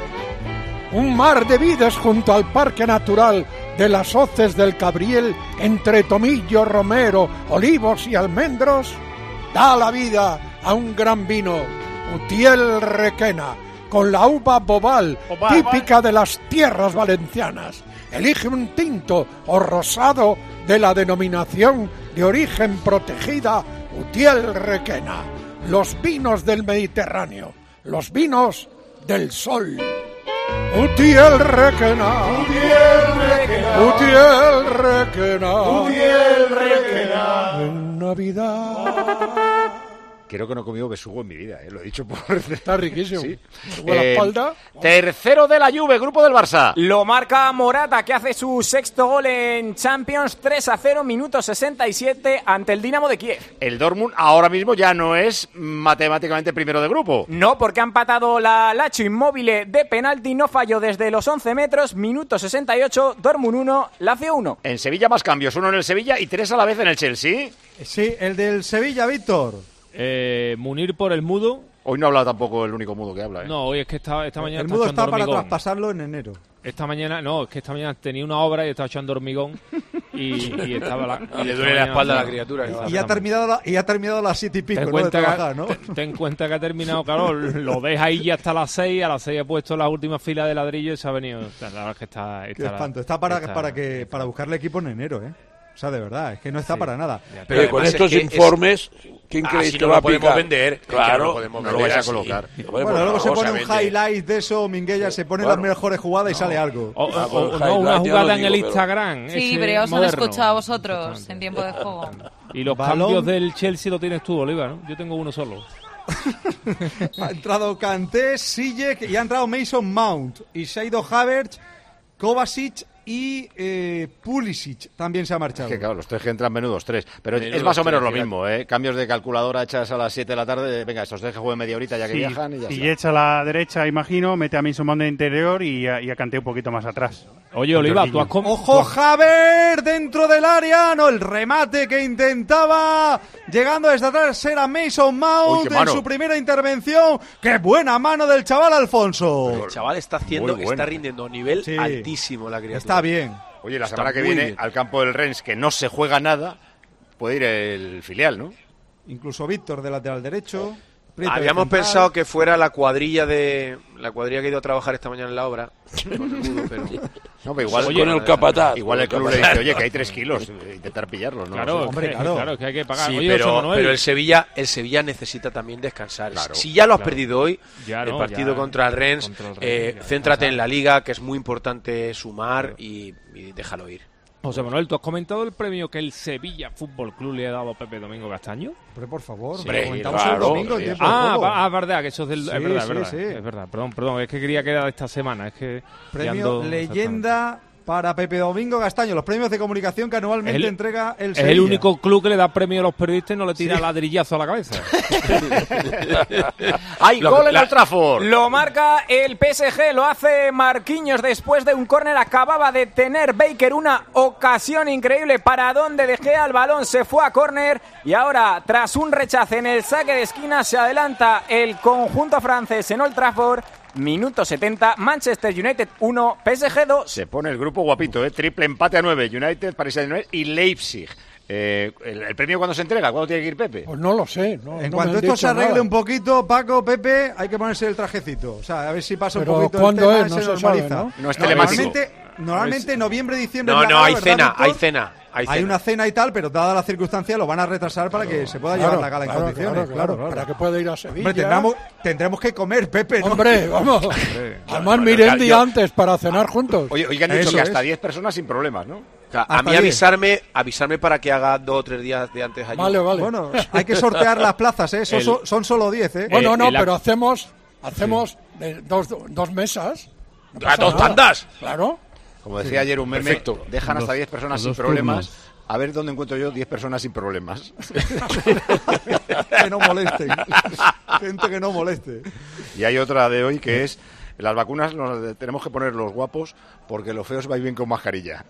Un mar de vidas junto al Parque Natural de las Hoces del Cabriel, entre tomillo, romero, olivos y almendros, da la vida a un gran vino. Utiel Requena. Con la uva bobal, Bobal, típica de las tierras valencianas. Elige un tinto o rosado de la denominación de origen protegida Utiel Requena. Los vinos del Mediterráneo, los vinos del sol. Utiel Requena, Utiel Requena, Utiel Requena, Utiel Requena. En Navidad. Creo que no he comido besugo en mi vida, ¿eh? Lo he dicho por... Está riquísimo. Sí. Eh, la espalda. Tercero de la Juve, grupo del Barça. Lo marca Morata, que hace su sexto gol en Champions, tres a cero, minuto sesenta y siete, ante el Dinamo de Kiev. El Dortmund ahora mismo ya no es matemáticamente primero de grupo. No, porque ha empatado la Lazio Immobile de penalti, no falló desde los once metros, minuto sesenta y ocho, Dortmund uno, Lazio uno. En Sevilla más cambios, uno en el Sevilla y tres a la vez en el Chelsea. Sí, el del Sevilla, Víctor. Eh, Munir por el mudo. Hoy no habla tampoco el único mudo que habla, ¿eh? No, hoy es que esta, esta mañana el está mudo echando está para hormigón. traspasarlo en enero. Esta mañana, no, es que esta mañana tenía una obra y estaba echando hormigón y, y estaba la... Y le duele la espalda a la criatura. Y, y ha terminado la, y ha terminado a las siete y pico, ten ¿no? Cuenta de trabajar, ¿no? Ten, ten cuenta que ha terminado, claro, lo ves ahí ya hasta las seis, a las seis he puesto la última fila de ladrillo y se ha venido. La verdad es que está... Qué espanto, está para, está, para, que, para buscarle equipo en enero, ¿eh? O sea, de verdad, es que no está sí. para nada. Pero con estos es que informes, es... ¿quién creéis ah, que no va lo a picar? podemos vender. Claro, no lo, podemos no vender lo vais a así. colocar. Sí. Bueno, bueno luego se pone un highlight de eso, Minguella, se pone bueno, las mejores jugadas y no. sale algo. O, o, o, no, una jugada en el digo, Instagram. Sí, pero os han escuchado a vosotros en tiempo de juego. Y los Balón. cambios del Chelsea lo tienes tú, Oliva, ¿no? Yo tengo uno solo. Ha entrado Kanté, Sijek y ha entrado Mason Mount. Y se ha ido Havertz, Kovacic y eh, Pulisic también se ha marchado. Es que claro, los tres que entran menudos tres. Pero Menudos es más o menos tres, lo mismo, ¿eh? Cambios de calculadora hechas a las siete de la tarde. Venga, estos tres que jueguen media horita ya que Sí, viajan y ya y está. echa a la derecha, imagino, mete a Mason Mount de interior y a, y a Kanté un poquito más atrás. Oye, Oliva, tú has com- ¡Ojo, Havertz dentro del área! No, el remate que intentaba llegando desde atrás era Mason Mount Uy, qué en mano. su primera intervención. ¡Qué buena mano del chaval Alfonso! El chaval está haciendo, Muy bueno. está rindiendo a nivel Sí. altísimo la criatura. Está bien. Oye, la Está semana que muy viene bien. al campo del Rennes, que no se juega nada, puede ir el filial, ¿no? Incluso Víctor de lateral derecho. Prieto de Habíamos central. pensado que fuera la cuadrilla de la cuadrilla que ha ido a trabajar esta mañana en la obra. Con el Budo, pero... No, pero igual, Oye, con el capataz. Igual el Con el club le dice, capataz. oye, que hay tres kilos, eh, intentar pillarlos, ¿no? Claro, No sé. hombre, claro. claro, que hay que pagar. Sí, Oye, pero, José Manuel. pero el Sevilla, el Sevilla necesita también descansar. Claro, si ya lo has claro. perdido hoy, Ya el no, partido ya, contra el Rennes, contra el Rennes, eh, ya, céntrate descansar. en la Liga, que es muy importante sumar y, y déjalo ir. José Manuel, ¿tú has comentado el premio que el Sevilla Fútbol Club le ha dado a Pepe Domingo Castaño? Hombre, por favor, Sí, lo comentamos claro, el domingo en sí. tiempo de Ah, juego. va- ah, verdad, que eso es del... Sí, es verdad, es sí, verdad, sí. es verdad. Perdón, perdón, es que quería que era de esta semana, es que... Premio liando- Leyenda para Pepe Domingo Castaño, los premios de comunicación que anualmente El- entrega el Es Sevilla. el único club que le da premio a los periodistas y no le tira Sí. ladrillazo a la cabeza. ¡Hay Lo- gol en la- el Trafford! Lo marca el P S G, lo hace Marquinhos después de un córner. Acababa de tener Baker una ocasión increíble para donde De Gea, el balón se fue a córner y ahora tras un rechace en el saque de esquina se adelanta el conjunto francés en Old Trafford. Minuto setenta, Manchester United uno, P S G dos. Se pone el grupo guapito, ¿eh? Triple empate a nueve. United, Paris Saint-Germain y Leipzig. Eh, el, ¿El premio cuándo se entrega? ¿Cuándo tiene que ir Pepe? Pues no lo sé. No, En no cuanto me han esto se dicho arregle nada. un poquito, Paco, Pepe, hay que ponerse el trajecito. O sea, a ver si pasa un Pero poquito el ¿cuándo tema, es? No se se normaliza. sabe, ¿no? No es telemático. Normalmente, normalmente noviembre, diciembre... No, es la no, gala, hay ¿verdad, cena, Víctor? hay cena. Hay, Hay cena. una cena y tal, pero dada la circunstancia lo van a retrasar para que se pueda llevar la gala claro, en condiciones. claro, claro, claro. para que pueda ir a Sevilla. Hombre, tendremos, tendremos que comer, Pepe, ¿no? Hombre, vamos. Además, Bueno, miré ya- el día yo- antes para cenar juntos. Oye, hoy han dicho Eso que hasta es. diez personas sin problemas, ¿no? O sea, a Hasta mí diez. avisarme, avisarme para que haga dos o tres días de antes allí. Vale, vale. Bueno, hay que sortear las plazas, ¿eh? Son, El- so- son solo diez, ¿eh? Bueno, Eh, no, el ac- pero hacemos hacemos eh, dos, dos mesas. No ¿A pasa dos nada. tandas? Claro. Como decía ayer un meme, Perfecto. dejan hasta Dos- diez personas los sin dos problemas. turnos. A ver dónde encuentro yo diez personas sin problemas. Que no molesten. Gente que no moleste. Y hay otra de hoy que es, las vacunas nos tenemos que poner los guapos porque los feos vais bien con mascarilla.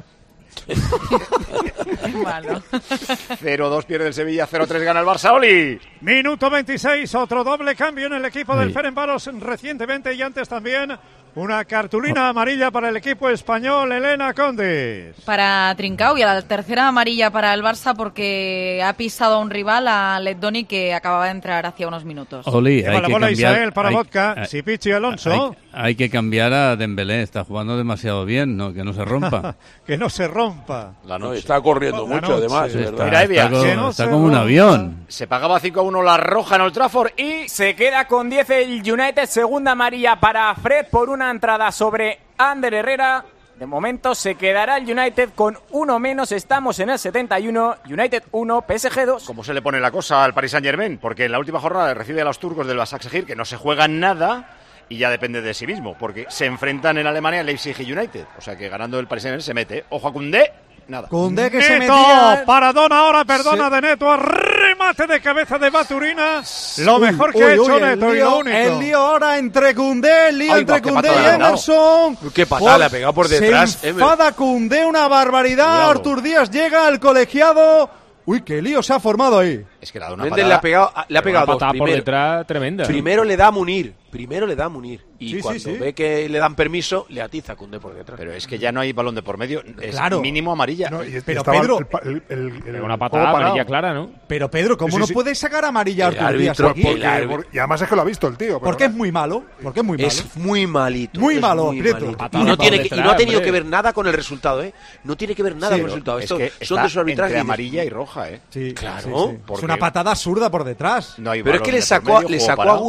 Malo. cero dos pierde el Sevilla, cero tres gana el Barça, Oli. Minuto veintiséis, otro doble cambio en el equipo del Ay. Ferencváros recientemente y antes también una cartulina amarilla para el equipo español, Elena Condes. Para Trincao y a la tercera amarilla para el Barça porque ha pisado a un rival, a Ledoni, que acababa de entrar hace unos minutos. Oli, Lleva hay la que bola cambiar, Isael para hay- Vodka, hay- Sipichi Alonso, Hay, hay que cambiar a Dembélé, está jugando demasiado bien, ¿no? Que no se rompa. que no se rompa. La No, noche. está corriendo La mucho, noche. además, Está, ¿verdad? Mira, Evia, está co- que no está se como un rompa. avión. Se pagaba cinco a uno la roja en Old Trafford y Se queda con diez el United, segunda amarilla para Fred por una entrada sobre Ander Herrera. De momento se quedará el United con uno menos, estamos en el setenta y uno, United uno, P S G dos. ¿cómo se le pone la cosa al Paris Saint-Germain? Porque en la última jornada recibe a los turcos del Başakşehir, que no se juegan nada y ya depende de sí mismo, porque se enfrentan en Alemania Leipzig y United. O sea que ganando el Paris Saint-Germain se mete. Ojo a Koundé, nada. Koundé que se Neto, metía... paradón ahora, perdona Se- de Neto, remate de cabeza de Baturina, lo Uy, mejor que uy, ha hecho uy, el Neto y lío, lo único. El lío ahora entre Koundé, el lío Ay, entre va, qué Koundé patada y le han dado. Emerson. Uy, qué patada le ha pegado por detrás, Se Emer. enfada Koundé, una barbaridad. Cuidado. Artur Díaz llega al colegiado. Uy, qué lío se ha formado ahí. Es que le ha dado una Méndez patada. le ha pegado, le ha Una pegado dos. patada por Primero, detrás tremenda. primero le da a Munir, primero le da a Munir. Y Sí, sí, cuando sí. ve que le dan permiso, le atiza a Koundé por detrás. Pero es que ya no hay balón de por medio, es Claro. mínimo amarilla. No, y Pero estaba Pedro- el pa- el- el- el Una juego patada parado. amarilla clara, ¿no? Pero Pedro, ¿cómo Sí, no sí. puede sacar amarilla a El Artur Díaz árbitro- aquí? el árbitro- Por- y además es que lo ha visto el tío. pero Porque es no. muy malo. Porque es muy malo. Es muy malito. Muy es malo, muy Prieto. malito. Patada Y no, por tiene que, y no ha detrás, tenido hombre. que ver nada con el resultado, ¿eh? No tiene que ver nada Sí, con el resultado. Es Esto que son está de sus arbitrajes. entre y- amarilla y roja, ¿eh? Sí, Claro, sí, sí. Es porque- una patada absurda por detrás. No hay Pero es balón que de le por sacó, medio, le juego sacó a parado. Gudel,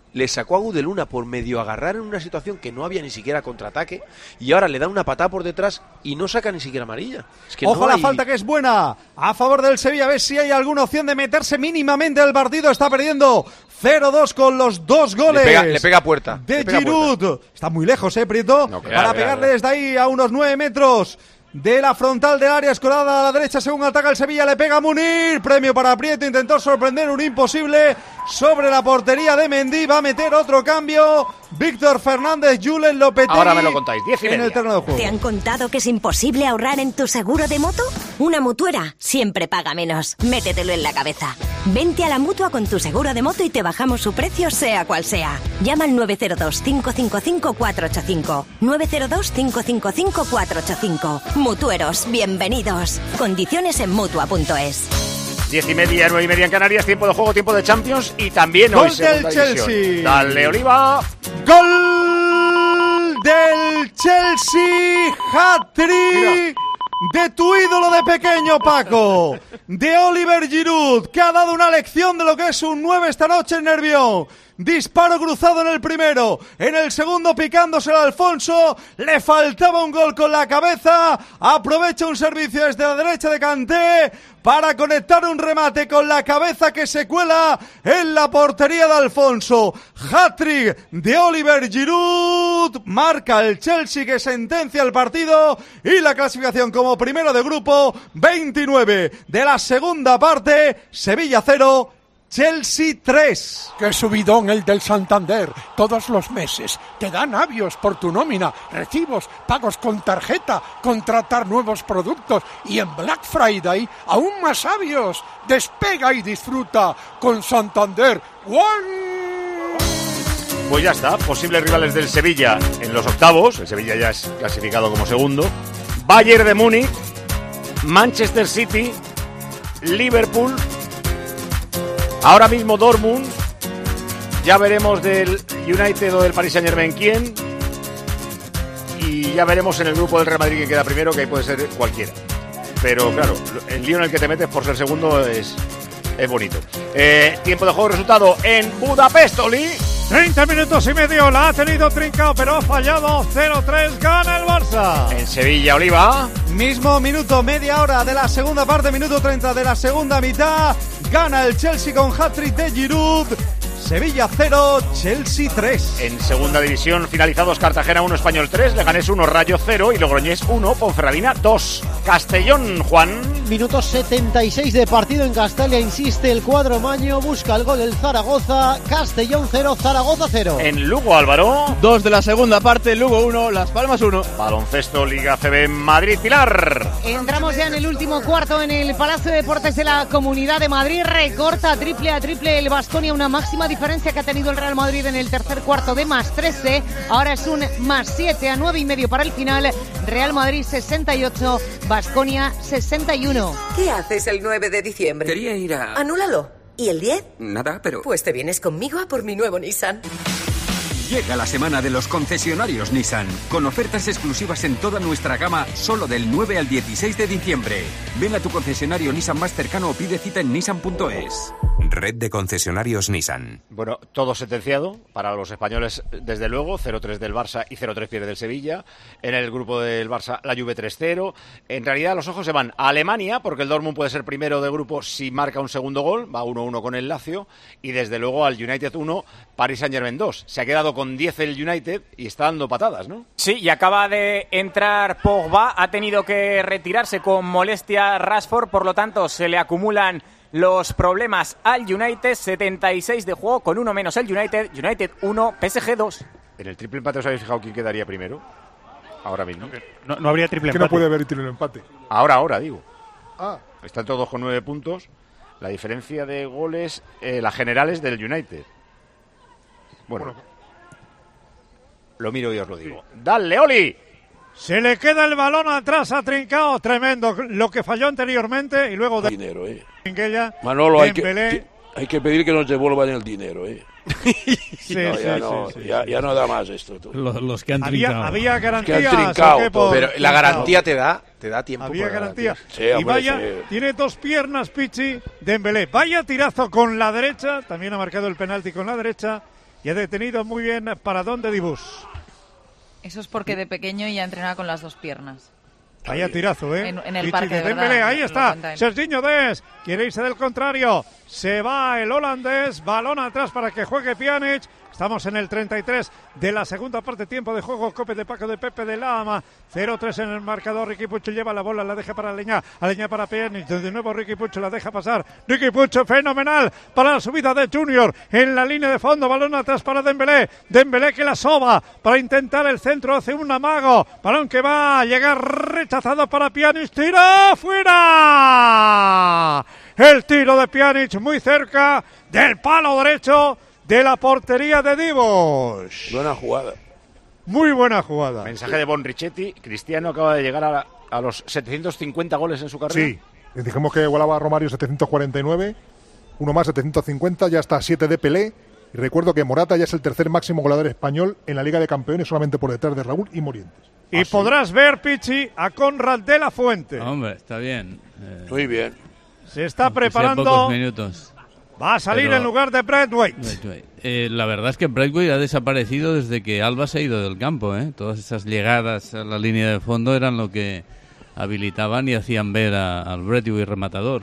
le sacó a Gudeluna por medio agarrar en una situación que no había ni siquiera contraataque, y ahora le da una patada por detrás y no saca ni siquiera amarilla. Es que Ojo no la hay... falta, que es buena a favor del Sevilla, a ver si hay alguna opción de meterse mínimamente al partido. Está perdiendo cero dos con los dos goles. Le pega, le pega a puerta. De pega Giroud. Puerta. Está muy lejos, eh, Prieto, no, claro, para pegarle claro. desde ahí a unos nueve metros de la frontal del área, escorada a la derecha según ataca el Sevilla. Le pega Munir, premio para Prieto, intentó sorprender un imposible sobre la portería de Mendy. Va a meter otro cambio Víctor Fernández, Julen Lopetegui. Ahora me lo contáis, diez y en media. el terreno de juego. ¿Te han contado que es imposible ahorrar en tu seguro de moto? Una Mutuera siempre paga menos. Métetelo en la cabeza. Vente a la Mutua con tu seguro de moto y te bajamos su precio sea cual sea. Llama al nueve cero dos, cinco cinco cinco, cuatro ocho cinco. nueve cero dos, cinco cinco cinco, cuatro ocho cinco. Mutueros, bienvenidos. Condiciones en Mutua punto es. Diez y media, nueve y media en Canarias, tiempo de juego, tiempo de Champions y también Gol hoy segunda del Chelsea. división. Dale, Oliva. Gol del Chelsea, hat-trick de tu ídolo de pequeño, Paco, de Oliver Giroud, que ha dado una lección de lo que es un nueve esta noche en Nervión. Disparo cruzado en el primero, en el segundo picándose a Alfonso, le faltaba un gol con la cabeza, aprovecha un servicio desde la derecha de Kanté para conectar un remate con la cabeza que se cuela en la portería de Alfonso. Hat-trick de Oliver Giroud, marca el Chelsea, que sentencia el partido y la clasificación como primero de grupo. Veintinueve de la segunda parte, Sevilla cero, Chelsea tres. ¡Qué subidón el del Santander! Todos los meses te dan avios por tu nómina, recibos, pagos con tarjeta, contratar nuevos productos y en Black Friday aún más avios. Despega y disfruta con Santander One. Pues ya está, posibles rivales del Sevilla en los octavos. El Sevilla ya es clasificado como segundo. Bayern de Múnich, Manchester City, Liverpool. Ahora mismo Dortmund, ya veremos del United o del Paris Saint-Germain quién, y ya veremos en el grupo del Real Madrid quién queda primero, que ahí puede ser cualquiera. Pero claro, el lío en el que te metes por ser segundo es, es bonito. Eh, tiempo de juego, resultado en Budapest, Oli. treinta minutos y medio, la ha tenido Trincao, pero ha fallado. Cero tres, gana el Barça. En Sevilla, Oliva. Mismo minuto, media hora de la segunda parte, minuto treinta de la segunda mitad. Gana el Chelsea con hat-trick de Giroud. Sevilla cero, Chelsea tres. En segunda división, finalizados: Cartagena uno, Español tres, Leganés uno, Rayo cero y Logroñés uno, Ponferradina dos. Castellón, Juan. Minuto setenta y seis de partido en Castalia, insiste el cuadro maño, busca el gol el Zaragoza. Castellón cero, Zaragoza cero. En Lugo, Álvaro. Dos de la segunda parte, Lugo uno, Las Palmas uno. Baloncesto, Liga C B, Madrid, Pilar. Entramos ya en el último cuarto en el Palacio de Deportes de la Comunidad de Madrid. Recorta triple a triple el Baskonia, una máxima diferencia que ha tenido el Real Madrid en el tercer cuarto de más trece. Ahora es un más siete a nueve y medio para el final. Real Madrid sesenta y ocho, Baskonia sesenta y uno. ¿Qué haces el nueve de diciembre? Quería ir a... Anúlalo. ¿Y el diez? Nada, pero... Pues te vienes conmigo a por mi nuevo Nissan. Llega la semana de los concesionarios Nissan, con ofertas exclusivas en toda nuestra gama, solo del nueve al dieciséis de diciembre. Ven a tu concesionario Nissan más cercano o pide cita en nissan punto es. Red de concesionarios Nissan. Bueno, todo sentenciado para los españoles, desde luego. cero tres del Barça y cero tres pierde del Sevilla. En el grupo del Barça, la Juve tres cero. En realidad, los ojos se van a Alemania, porque el Dortmund puede ser primero de grupo si marca un segundo gol. Va uno uno con el Lazio. Y desde luego al United uno, Paris Saint-Germain dos. Se ha quedado con diez el United y está dando patadas, ¿no? Sí, y acaba de entrar Pogba. Ha tenido que retirarse con molestia Rashford. Por lo tanto, se le acumulan los problemas al United. Setenta y seis de juego con uno menos el United. United uno, P S G dos. En el triple empate, ¿os habéis fijado quién quedaría primero? Ahora mismo. No, no habría triple que empate. No puede haber triple empate. Ahora, ahora, digo. Ah. Están todos con nueve puntos. La diferencia de goles, eh, las generales del United. Bueno, bueno, lo miro y os lo digo. Sí. ¡Dale, Oli! Se le queda el balón atrás a Trincao, tremendo lo que falló anteriormente y luego de dinero, eh. Minguella, Manolo, hay que, hay que pedir que nos devuelvan el dinero, eh. sí, no, sí, ya, sí, no, sí, ya, sí. ya no da más esto. Tú. Los, los que han había, trincado. había garantías. Que han trincado, por, pero la garantía te da, te da tiempo. Había garantía. Sí, y hombre, vaya, sí. tiene dos piernas Pichi, Dembélé. Vaya tirazo con la derecha, también ha marcado el penalti con la derecha. y ha detenido muy bien para Don de Dibus. Eso es porque de pequeño ya entrenaba con las dos piernas. Vaya tirazo, ¿eh? En, en el Pichi parque, de de Dembélé, verdad. ahí está. Serginho Dest quiere irse del contrario. Se va el holandés. Balón atrás para que juegue Pjanic. Estamos en el treinta y tres de la segunda parte, tiempo de juego. Cope de Paco de Pepe de Lama. cero tres en el marcador. Riqui Puig lleva la bola, la deja para Aleñá. Aleñá para Pjanic. De nuevo Riqui Puig la deja pasar. Riqui Puig fenomenal para la subida de Junior en la línea de fondo. Balón atrás para Dembélé. Dembélé que la soba para intentar el centro. Hace un amago. Balón que va a llegar rechazado para Pjanic. ¡Tira fuera! El tiro de Pjanic muy cerca del palo derecho de la portería de Dibos. Buena jugada. Muy buena jugada. Mensaje de Bon Richetti. Cristiano acaba de llegar a, la, a los setecientos cincuenta goles en su carrera. Sí, dijimos que igualaba a Romario setecientos cuarenta y nueve, uno más setecientos cincuenta, ya está siete de Pelé. Y recuerdo que Morata ya es el tercer máximo goleador español en la Liga de Campeones, solamente por detrás de Raúl y Morientes. Y Así. podrás ver, Pichi, a Conrad de la Fuente. Hombre, está bien. Eh, Muy bien. Se está preparando. Pocos minutos. Va a salir Pero, en lugar de Braithwaite. Eh, la verdad es que Braithwaite ha desaparecido desde que Alba se ha ido del campo. ¿eh? Todas esas llegadas a la línea de fondo eran lo que habilitaban y hacían ver a, al Braithwaite rematador.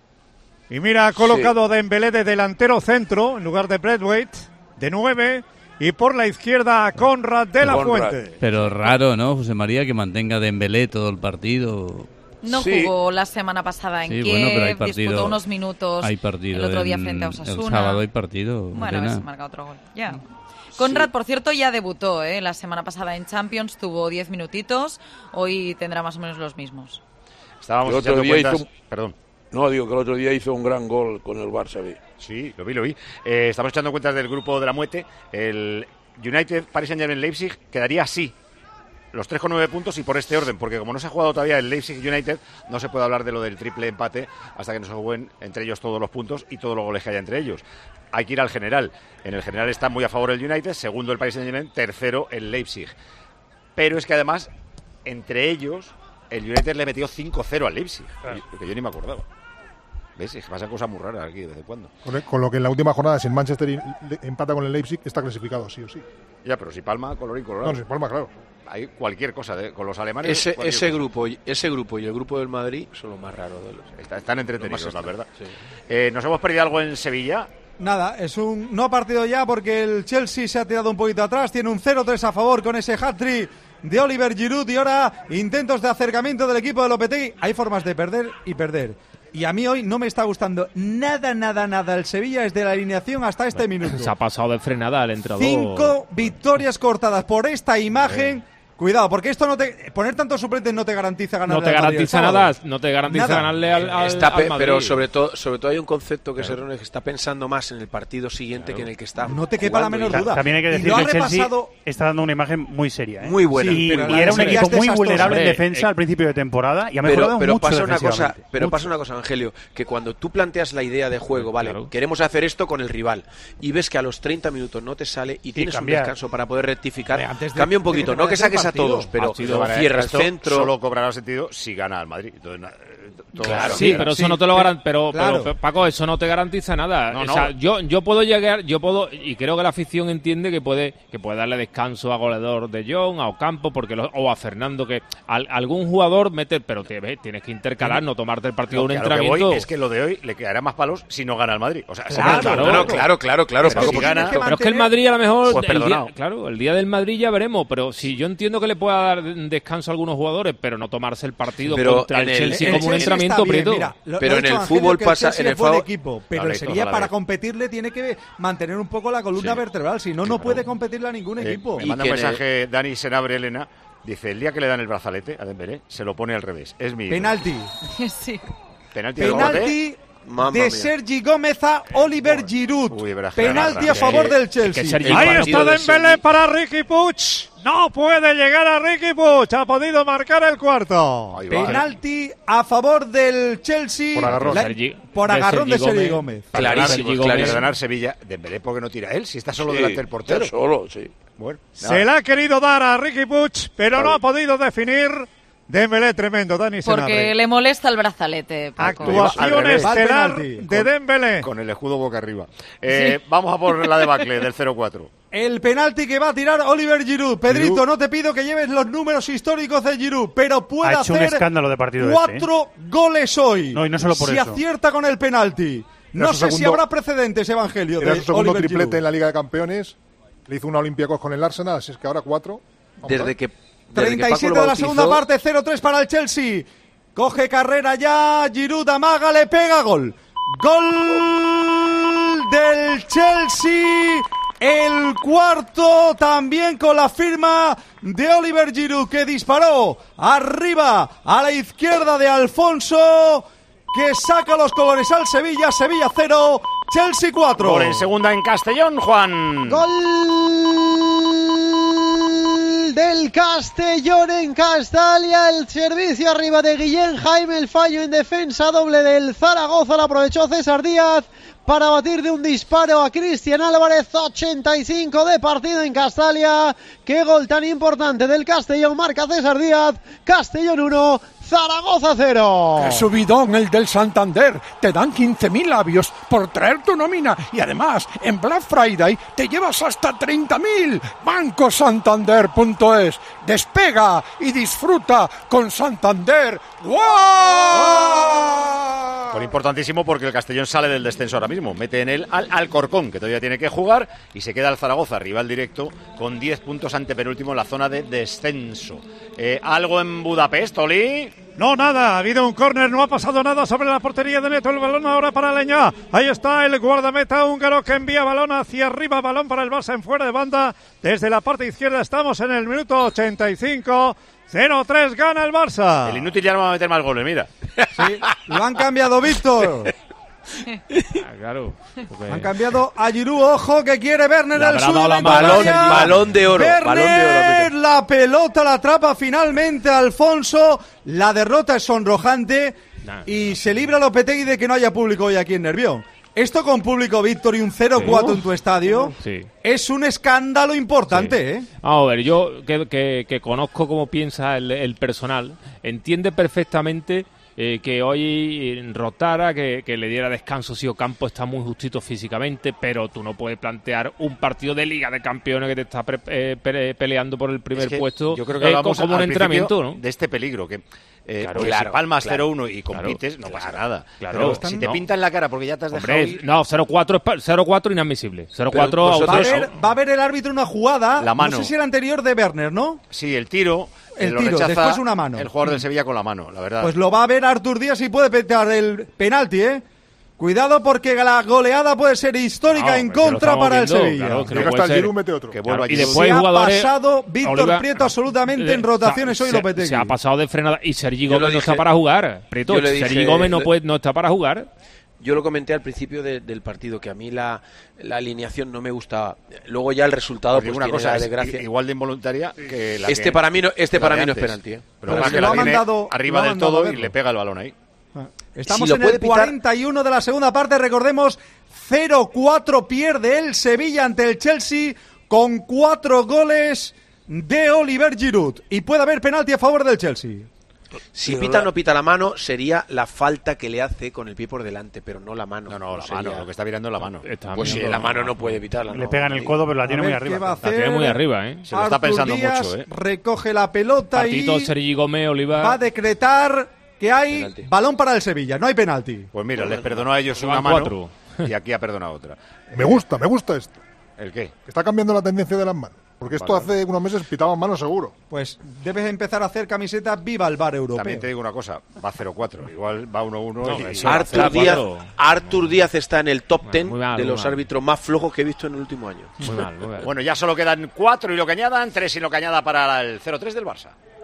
Y mira, ha colocado sí. a Dembélé de delantero centro en lugar de Braithwaite, de nueve. Y por la izquierda a Conrad de la Conrad. Fuente. Pero raro, ¿no, José María, que mantenga a Dembélé todo el partido? No sí. jugó la semana pasada en sí, Kiev, bueno, pero hay partido, disputó unos minutos hay partido el otro día en, frente a Osasuna. El sábado hay partido. Bueno, a marca otro gol. Ya. Conrad, sí. por cierto, ya debutó ¿eh? la semana pasada en Champions, tuvo diez minutitos, hoy tendrá más o menos los mismos. Estábamos el otro echando día cuentas... hizo un... Perdón. No, digo que el otro día hizo un gran gol con el Barça. ¿sí? Sí, lo vi, lo vi. Eh, estamos echando cuentas del grupo de la muerte. El United, Paris Saint-Germain, Leipzig quedaría así. Los tres con nueve puntos y por este orden, porque como no se ha jugado todavía el Leipzig United, no se puede hablar de lo del triple empate hasta que no se jueguen entre ellos todos los puntos y todos los goles que haya entre ellos. Hay que ir al general. En el general está muy a favor el United, segundo el Paris Saint-Germain, tercero el Leipzig. Pero es que además, entre ellos, el United le metió cinco cero al Leipzig, claro. que yo ni me acordaba. ¿Ves? Es que pasan cosas muy raras aquí de vez en cuando. Con, con lo que en la última jornada, si el Manchester empata con el Leipzig, está clasificado sí o sí. Ya, pero si palma, colorín colorado. No, si palma, claro. Hay cualquier cosa de, con los alemanes. Ese, ese cosa. grupo, ese grupo y el grupo del Madrid son los más raros de los. Está, están entretenidos, la verdad. Sí. Eh, ¿Nos hemos perdido algo en Sevilla? Nada, es un no partido ya porque el Chelsea se ha tirado un poquito atrás, tiene un cero tres a favor con ese hat-trick de Oliver Giroud y ahora intentos de acercamiento del equipo de Lopetegui. Hay formas de perder y perder. Y a mí hoy no me está gustando nada, nada, nada el Sevilla desde la alineación hasta este minuto. Se ha pasado de frenada al entrenador. Cinco victorias cortadas por esta imagen. Cuidado, porque esto no te poner tantos suplentes no te garantiza ganarle. No te garantiza nada, no te garantiza nada. ganarle al, al, está pe- al Madrid. Pero sobre todo, sobre todo hay un concepto que claro. es erróneo, que está pensando más en el partido siguiente claro. que en el que está. No te quepa la menor duda. También hay que decir que el Chelsea está dando una imagen muy seria, ¿eh? Muy buena. Sí, y era un equipo muy vulnerable en defensa eh, al principio de temporada y ha mejorado pero, pero mucho pasa una cosa, Pero mucho. pasa una cosa, Angelio, que cuando tú planteas la idea de juego, vale, claro. queremos hacer esto con el rival y ves que a los treinta minutos no te sale y tienes un descanso para poder rectificar, cambia un poquito, no que saques a todos, pero cierra el centro. Solo cobrará sentido si gana al Madrid. Entonces, claro, sí, pero eso sí, no te lo garantiza. Pero, claro. pero, Paco, eso no te garantiza nada. No, o sea, no. yo, yo puedo llegar, yo puedo, y creo que la afición entiende que puede, que puede darle descanso a goleador de Jong, a Ocampo, porque lo, o a Fernando, que a, a algún jugador meter, pero te, tienes que intercalar, no tomarte el partido de un entrenamiento. Voy es que lo de hoy le quedará más palos si no gana el Madrid. O sea, claro, claro, claro, claro, claro, claro. Pero, si gana, pero es que el Madrid a lo mejor, pues el día, claro, el día del Madrid ya veremos, pero si yo entiendo que le pueda dar descanso a algunos jugadores, pero no tomarse el partido pero contra el, el Chelsea el como un Chelsea entrenamiento, bien, Prieto. Mira, lo, pero lo en el Angelio, fútbol el pasa en el buen fútbol equipo, pero el Sevilla para competirle tiene que mantener un poco la columna sí. vertebral, si no sí, no claro. puede competirle a ningún eh, equipo. Me manda un mensaje el... Dani Senabre Elena, dice, el día que le dan el brazalete a Dembélé, se lo pone al revés, es mi penalti. sí. Penalti, penalti de, de Sergi Gómez a Oliver Giroud. Uy, penalti a favor eh, del Chelsea. Es que ahí está Dembélé para Riqui Puig. No puede llegar a Riqui Puig. Ha podido marcar el cuarto. Penalti a favor del Chelsea. Por agarrón. La, Sergi, por agarrón de Sergi Gómez. Gómez. Clarísimo. Para ganar Sevilla, Dembélé, ¿por qué no tira él? Si está solo sí, delante del portero. Solo, sí. Bueno, se la ha querido dar a Riqui Puig, pero sí. no ha podido definir. Dembélé tremendo, Dani Porque Senarri. le molesta el brazalete, Paco. Actuación estelar de Dembélé. Con el escudo boca arriba. Eh, sí. Vamos a por la debacle del cero cuatro. El penalti que va a tirar Oliver Giroud. Pedrito, Giroud. No te pido que lleves los números históricos de Giroud, pero puede ha hecho hacer un escándalo de partido cuatro este, ¿eh? goles hoy. No, y no solo por si eso. acierta con el penalti. No sé segundo, si habrá precedentes, Evangelio. Era de su segundo Oliver triplete Giroud. en la Liga de Campeones. Le hizo una Olympiacos con el Arsenal, así es que ahora cuatro. Vamos desde que desde treinta y siete que de la bautizó... segunda parte, cero tres para el Chelsea. Coge carrera ya, Giroud amaga, le pega, gol. Gol del Chelsea. El cuarto también con la firma de Oliver Giroud, que disparó arriba a la izquierda de Alfonso, que saca los colores al Sevilla. Sevilla cero, Chelsea cuatro. Gol en segunda en Castellón, Juan. Gol del Castellón en Castalia, el servicio arriba de Guillén Jaime, el fallo en defensa doble del Zaragoza, lo aprovechó César Díaz para batir de un disparo a Cristian Álvarez. Ochenta y cinco de partido en Castalia. Qué gol tan importante del Castellón, marca César Díaz. Castellón uno, Zaragoza cero. ¡Qué subidón el del Santander! Te dan quince mil labios por traer tu nómina y además en Black Friday te llevas hasta treinta mil. banco santander punto es. Despega y disfruta con Santander. ¡Wow! Gol importantísimo porque el Castellón sale del descenso ahora mismo. Mete en él al Alcorcón, que todavía tiene que jugar, y se queda el Zaragoza, rival directo, con diez puntos ante penúltimo en la zona de descenso. Eh, ¿Algo en Budapest, Oli? No, nada, ha habido un córner, no ha pasado nada sobre la portería de Neto, el balón ahora para Leñá. Ahí está el guardameta húngaro que envía balón hacia arriba, balón para el Barça en fuera de banda. Desde la parte izquierda estamos en el minuto ochenta y cinco. cero tres gana el Barça. El inútil ya no va a meter más goles, mira. Sí, lo han cambiado, Víctor. Ah, claro. Porque... Han cambiado a Giroud, ojo que quiere Werner el suyo. Balón, balón de oro. Werner, balón de oro. La pelota la atrapa finalmente Alfonso. La derrota es sonrojante nah. y se libra Lopetegui de que no haya público hoy aquí en Nervión. Esto con público, Víctor, y un cero cuatro sí. en tu estadio, sí. es un escándalo importante, sí. ¿eh? Vamos a ver, yo que, que, que conozco cómo piensa el, el personal, entiende perfectamente eh, que hoy rotara, que, que le diera descanso si Ocampo está muy justito físicamente, pero tú no puedes plantear un partido de Liga de Campeones que te está pre, eh, pe, peleando por el primer es que puesto yo creo que eh, como un entrenamiento, ¿no? De este peligro, que... Eh, claro, porque claro, si palmas claro, cero uno y compites, claro, no pasa claro, nada. Claro, Pero si te no. pintan la cara porque ya te has Hombre, dejado ir... No, cero cuatro inadmisible. cero cuatro va, a ver, va a ver el árbitro una jugada, la mano. No sé si era anterior de Werner, ¿no? Sí, el tiro... El lo tiro, rechaza después una mano. El jugador del Sevilla con la mano, la verdad. Pues lo va a ver Artur Díaz y puede petar el penalti, ¿eh? Cuidado porque la goleada puede ser histórica no, en contra para viendo, el Sevilla. Claro, que no hasta el Giroud mete otro. Que vuelva claro, y después se jugadores, ha pasado Víctor Oliva, Prieto absolutamente le, en rotaciones se, hoy Lopetegui. Se ha pasado de frenada y Sergi Gómez dije, no está para jugar. Prieto, Sergi Gómez no, puede, no está para jugar. Yo lo comenté al principio de, del partido, que a mí la, la alineación no me gustaba. Luego ya el resultado pues, una tiene cosa la es desgracia. Igual de involuntaria que la Este que, para mí no, este para mí no es penalti. ¿eh? Pero, Pero que lo ha mandado arriba del todo y le pega el balón ahí. Estamos si en el cuarenta y uno de la segunda parte, recordemos, cero cuatro pierde el Sevilla ante el Chelsea con cuatro goles de Oliver Giroud. Y puede haber penalti a favor del Chelsea. Si pita o no pita la mano, sería la falta que le hace con el pie por delante, pero no la mano. No, no, la sería... mano, lo que está mirando es la mano. Está pues si la mano no puede evitarla. Le no, pega en el codo, pero la tiene muy arriba. La tiene muy arriba, ¿eh? Se lo está pensando Díaz mucho, ¿eh? Recoge la pelota Partito, y Sergi Gómez, Oliva. va a decretar que hay penalti. Balón para el Sevilla, no hay penalti. Pues mira, les perdonó a ellos una mano y aquí ha perdonado otra. Me gusta, me gusta esto. ¿El qué? Está cambiando la tendencia de las manos. Porque esto vale. hace unos meses pitaban manos seguro. Pues debes empezar a hacer camiseta Viva el Bar Europeo. También te digo una cosa, va cero cuatro, igual va uno uno. No, y... Artur, Díaz, Artur Díaz está en el top ten mal, de los mal. árbitros más flojos que he visto en el último año. Muy mal, muy mal. Bueno, ya solo quedan cuatro y lo que añadan, tres y lo que añada para el cero tres del Barça.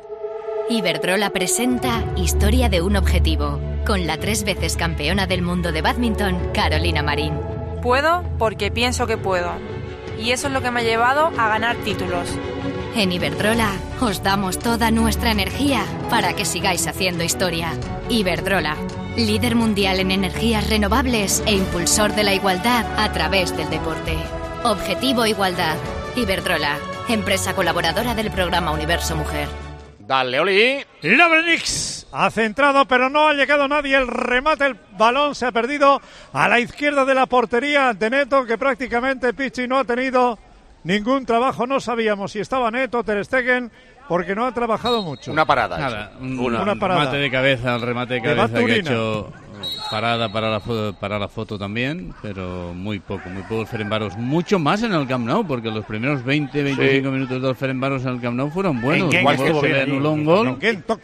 Iberdrola presenta Historia de un objetivo, con la tres veces campeona del mundo de bádminton, Carolina Marín. Puedo porque pienso que puedo. Y eso es lo que me ha llevado a ganar títulos. En Iberdrola os damos toda nuestra energía para que sigáis haciendo historia. Iberdrola, líder mundial en energías renovables e impulsor de la igualdad a través del deporte. Objetivo Igualdad. Iberdrola, empresa colaboradora del programa Universo Mujer. Dale, Oli. Lovrenix ha centrado, pero no ha llegado nadie. El remate, el balón se ha perdido a la izquierda de la portería de Neto, que prácticamente Pichi no ha tenido ningún trabajo. No sabíamos si estaba Neto, Ter Stegen, porque no ha trabajado mucho. Una parada. Nada, un, una, una parada. remate de cabeza, el remate de cabeza que ha hecho parada para la foto, para la foto también, pero muy poco, muy poco el Ferencváros. Mucho más en el Camp Nou, porque los primeros veinte, veinticinco sí. minutos del Ferencváros en el Camp Nou fueron buenos. Igual que se le anuló un gol.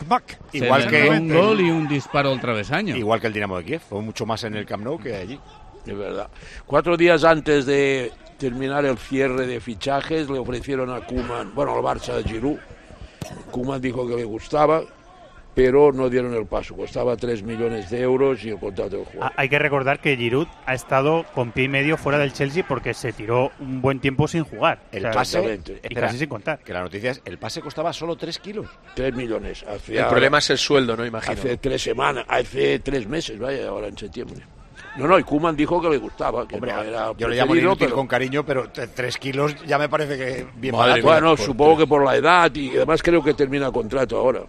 Igual que un gol y un disparo al travesaño. Igual que el Dinamo de Kiev, fue mucho más en el Camp Nou que allí. Es verdad. Cuatro días antes de terminar el cierre de fichajes le ofrecieron a Koeman, bueno, al Barça de Giroud. Koeman dijo que le gustaba, pero no dieron el paso. Costaba tres millones de euros y el contrato del jugador. Hay que recordar que Giroud ha estado con pie y medio fuera del Chelsea porque se tiró un buen tiempo sin jugar. El o sea, pase, y espera, casi sin contar. Que la noticia es, el pase costaba solo tres kilos. tres millones. Hace el problema es el sueldo, ¿no? Imagino. Hace tres semanas, hace tres meses, vaya, ahora en septiembre. No, no, y Koeman dijo que le gustaba. Que Hombre, no era yo le llamo inútil pero... con cariño, pero tres kilos ya me parece que bien barato. Bueno, supongo tres. que por la edad y además creo que termina el contrato ahora.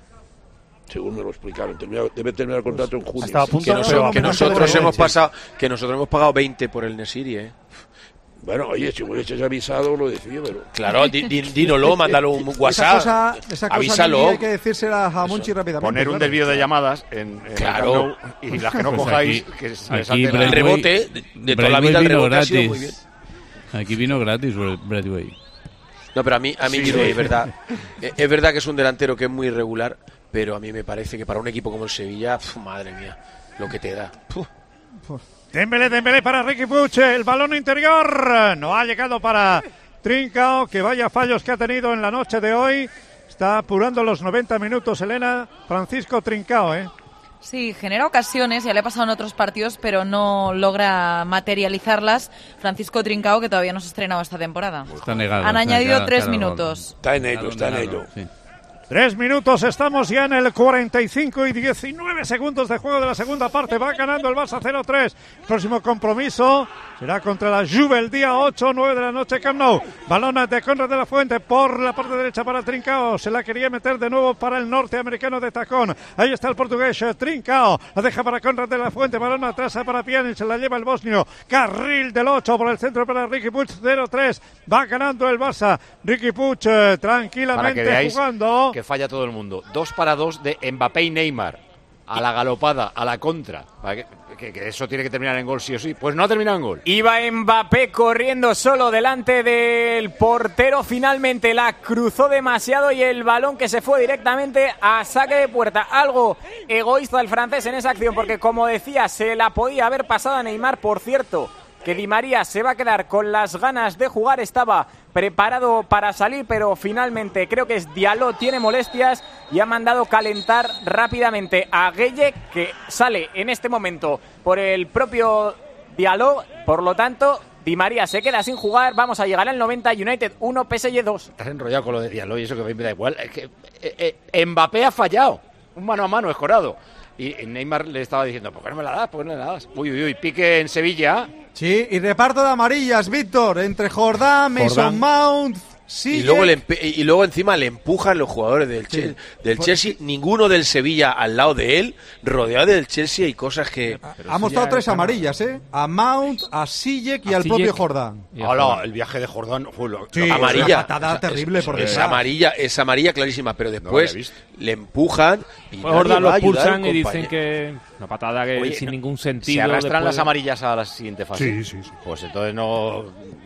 Según me lo explicaron, termina, debe terminar el contrato en junio. Hasta a punto que, no, pero, que nosotros hemos pasado, que nosotros hemos pagado veinte por el Nesiri, ¿eh? Bueno, oye, si me hubieses avisado, lo decía, pero... Claro, di, di, dínoslo, mándalo un WhatsApp, esa cosa, esa cosa avísalo. Hay que decírsela a Monchi rápidamente. Poner un claro. desvío de llamadas en, en claro. el y las que no pues cojáis, aquí, que se aquí el rebote, de, de toda la vida el rebote gratis. Ha sido muy bien. Aquí vino gratis Bradway. No, pero a mí, a mí sí, sí. es verdad, es verdad que es un delantero que es muy irregular, pero a mí me parece que para un equipo como el Sevilla, pf, madre mía, lo que te da. Puf. Puf. Dembélé, Dembélé para Riqui Puig, el balón interior, no ha llegado para Trincao, que vaya fallos que ha tenido en la noche de hoy, está apurando los noventa minutos, Elena, Francisco Trincao, ¿eh? Sí, genera ocasiones, ya le ha pasado en otros partidos, pero no logra materializarlas. Francisco Trincao, que todavía no se ha estrenado esta temporada. Está negado. Han está añadido negado, tres claro, minutos. Está en ello, está en ello. Sí. Tres minutos, estamos ya en el cuarenta y cinco y diecinueve segundos de juego de la segunda parte. Va ganando el Barça cero tres. Próximo compromiso será contra la Juve el día ocho o nueve de la noche, Camp Nou. Balón de Conrad de la Fuente por la parte derecha para Trincao. Se la quería meter de nuevo para el norteamericano de tacón. Ahí está el portugués Trincao. La deja para Conrad de la Fuente. Balón atrás para Pjanic. Se la lleva el bosnio. Carril del ocho por el centro para Riqui Puig. cero tres. Va ganando el Barça. Riqui Puig eh, tranquilamente para que jugando. Que falla todo el mundo. Dos para dos de Mbappé y Neymar. A la galopada, a la contra. Que, que, que eso tiene que terminar en gol sí o sí. Pues no ha terminado en gol. Iba Mbappé corriendo solo delante del portero. Finalmente la cruzó demasiado y el balón que se fue directamente a saque de puerta. Algo egoísta del francés en esa acción porque, como decía, se la podía haber pasado a Neymar. Por cierto, que Di María se va a quedar con las ganas de jugar, estaba preparado para salir, pero finalmente creo que es Diallo, tiene molestias y ha mandado calentar rápidamente a Gueye, que sale en este momento por el propio Diallo, por lo tanto Di María se queda sin jugar. Vamos a llegar al noventa, United uno, P S G dos. Estás enrollado con lo de Diallo y eso que me da igual. Es que eh, eh, Mbappé ha fallado, un mano a mano escorado. Y Neymar le estaba diciendo, ¿por qué no me la das? ¿Por qué no me la das? Uy, uy, uy, pique en Sevilla. Sí, y reparto de amarillas, Víctor, entre Jordán, Mason Mount, sí. Y luego, le, y luego encima le empujan los jugadores del, sí. Chelsea, del Chelsea, ninguno del Sevilla al lado de él, rodeado del Chelsea, hay cosas que... Ha mostrado tres amarillas, ¿eh? A Mount, a Sijek y a al Sijek. propio Jordán. Hola, el viaje de Jordán fue lo, sí, amarilla. Una patada terrible. Es, porque es amarilla, es amarilla clarísima, pero después no le empujan y pues Jordán lo expulsan y dicen que... Una patada que Oye, sin no, ningún sentido. ¿Se arrastran después... las amarillas a la siguiente fase? Sí, sí, sí. Pues entonces no...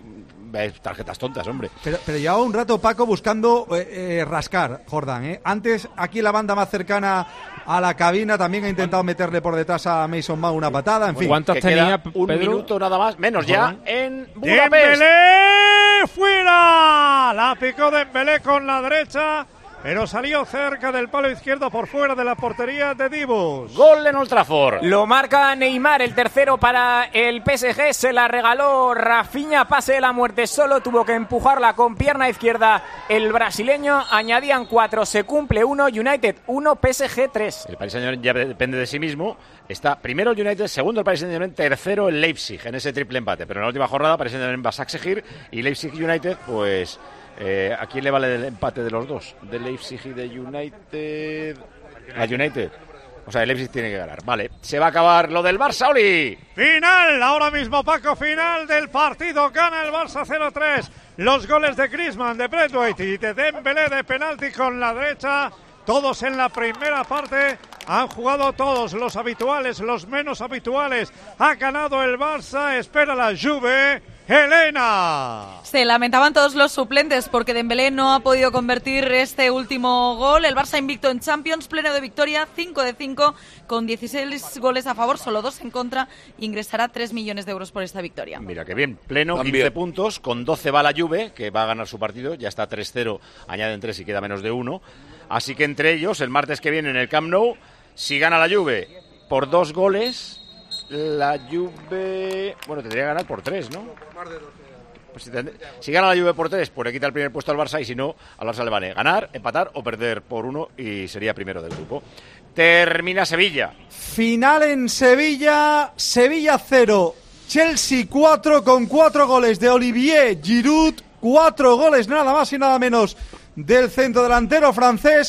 Ves tarjetas tontas, hombre. Pero, pero llevaba un rato Paco buscando eh, eh, rascar, Jordán, ¿eh? Antes, aquí la banda más cercana a la cabina también ha intentado meterle por detrás a Mason Mount una patada, en fin. ¿Cuántas tenía, un Pedro? minuto nada más, menos ya en Budapest. ¡Dembélé! ¡Fuera! La picó Dembélé con la derecha, pero salió cerca del palo izquierdo por fuera de la portería de Dibus. Gol en Old Trafford. Lo marca Neymar, el tercero para el P S G. Se la regaló Rafinha, pase de la muerte. Solo tuvo que empujarla con pierna izquierda el brasileño. Añadían cuatro, se cumple uno. United uno, P S G tres. El Paris Saint-Germain ya depende de sí mismo. Está primero el United, segundo el Paris Saint-Germain, tercero el Leipzig en ese triple empate. Pero en la última jornada Paris Saint-Germain va a Saxegir y Leipzig United, pues... Eh, ¿A quién le vale el empate de los dos? ¿De Leipzig y de United? A United. O sea, el Leipzig tiene que ganar. Vale, se va a acabar lo del Barça, Oli. Final, ahora mismo, Paco, final del partido. Gana el Barça cero tres. Los goles de Griezmann, de Braithwaite y de Dembélé de penalti con la derecha. Todos en la primera parte. Han jugado todos, los habituales, los menos habituales. Ha ganado el Barça, espera la Juve. Helena. Se lamentaban todos los suplentes porque Dembélé no ha podido convertir este último gol. El Barça invicto en Champions, pleno de victoria, cinco de cinco, con dieciséis goles a favor, solo dos en contra. Ingresará tres millones de euros por esta victoria. Mira qué bien, pleno, También. quince puntos, con doce va la Juve, que va a ganar su partido, ya está tres cero, añaden tres y queda menos de uno. Así que entre ellos, el martes que viene en el Camp Nou, si gana la Juve por dos goles, la Juve, bueno, tendría que ganar por tres, ¿no? Pues si, tend... si gana la Juve por tres, pues le quita el primer puesto al Barça, y si no, al Barça le vale ganar, empatar o perder por uno y sería primero del grupo. Termina Sevilla. Final en Sevilla, Sevilla cero, Chelsea cuatro, con cuatro goles de Olivier Giroud, cuatro goles nada más y nada menos del centrodelantero francés.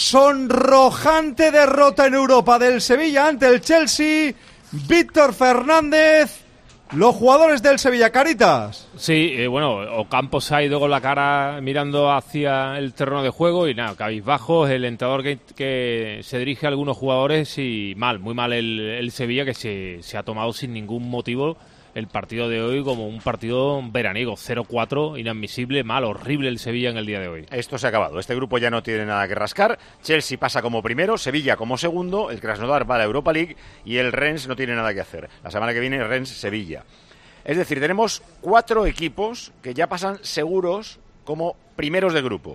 Sonrojante derrota en Europa del Sevilla ante el Chelsea. Víctor Fernández, los jugadores del Sevilla, Caritas. Sí, eh, bueno, Ocampo se ha ido con la cara mirando hacia el terreno de juego y nada, cabizbajo, el entrenador que, que se dirige a algunos jugadores y mal, muy mal el, el Sevilla, que se, se ha tomado sin ningún motivo el partido de hoy como un partido veraniego, cero cuatro, inadmisible, mal, horrible el Sevilla en el día de hoy. Esto se ha acabado, este grupo ya no tiene nada que rascar. Chelsea pasa como primero, Sevilla como segundo, el Krasnodar va a la Europa League y el Rennes no tiene nada que hacer. La semana que viene Rennes-Sevilla. Es decir, tenemos cuatro equipos que ya pasan seguros como primeros de grupo.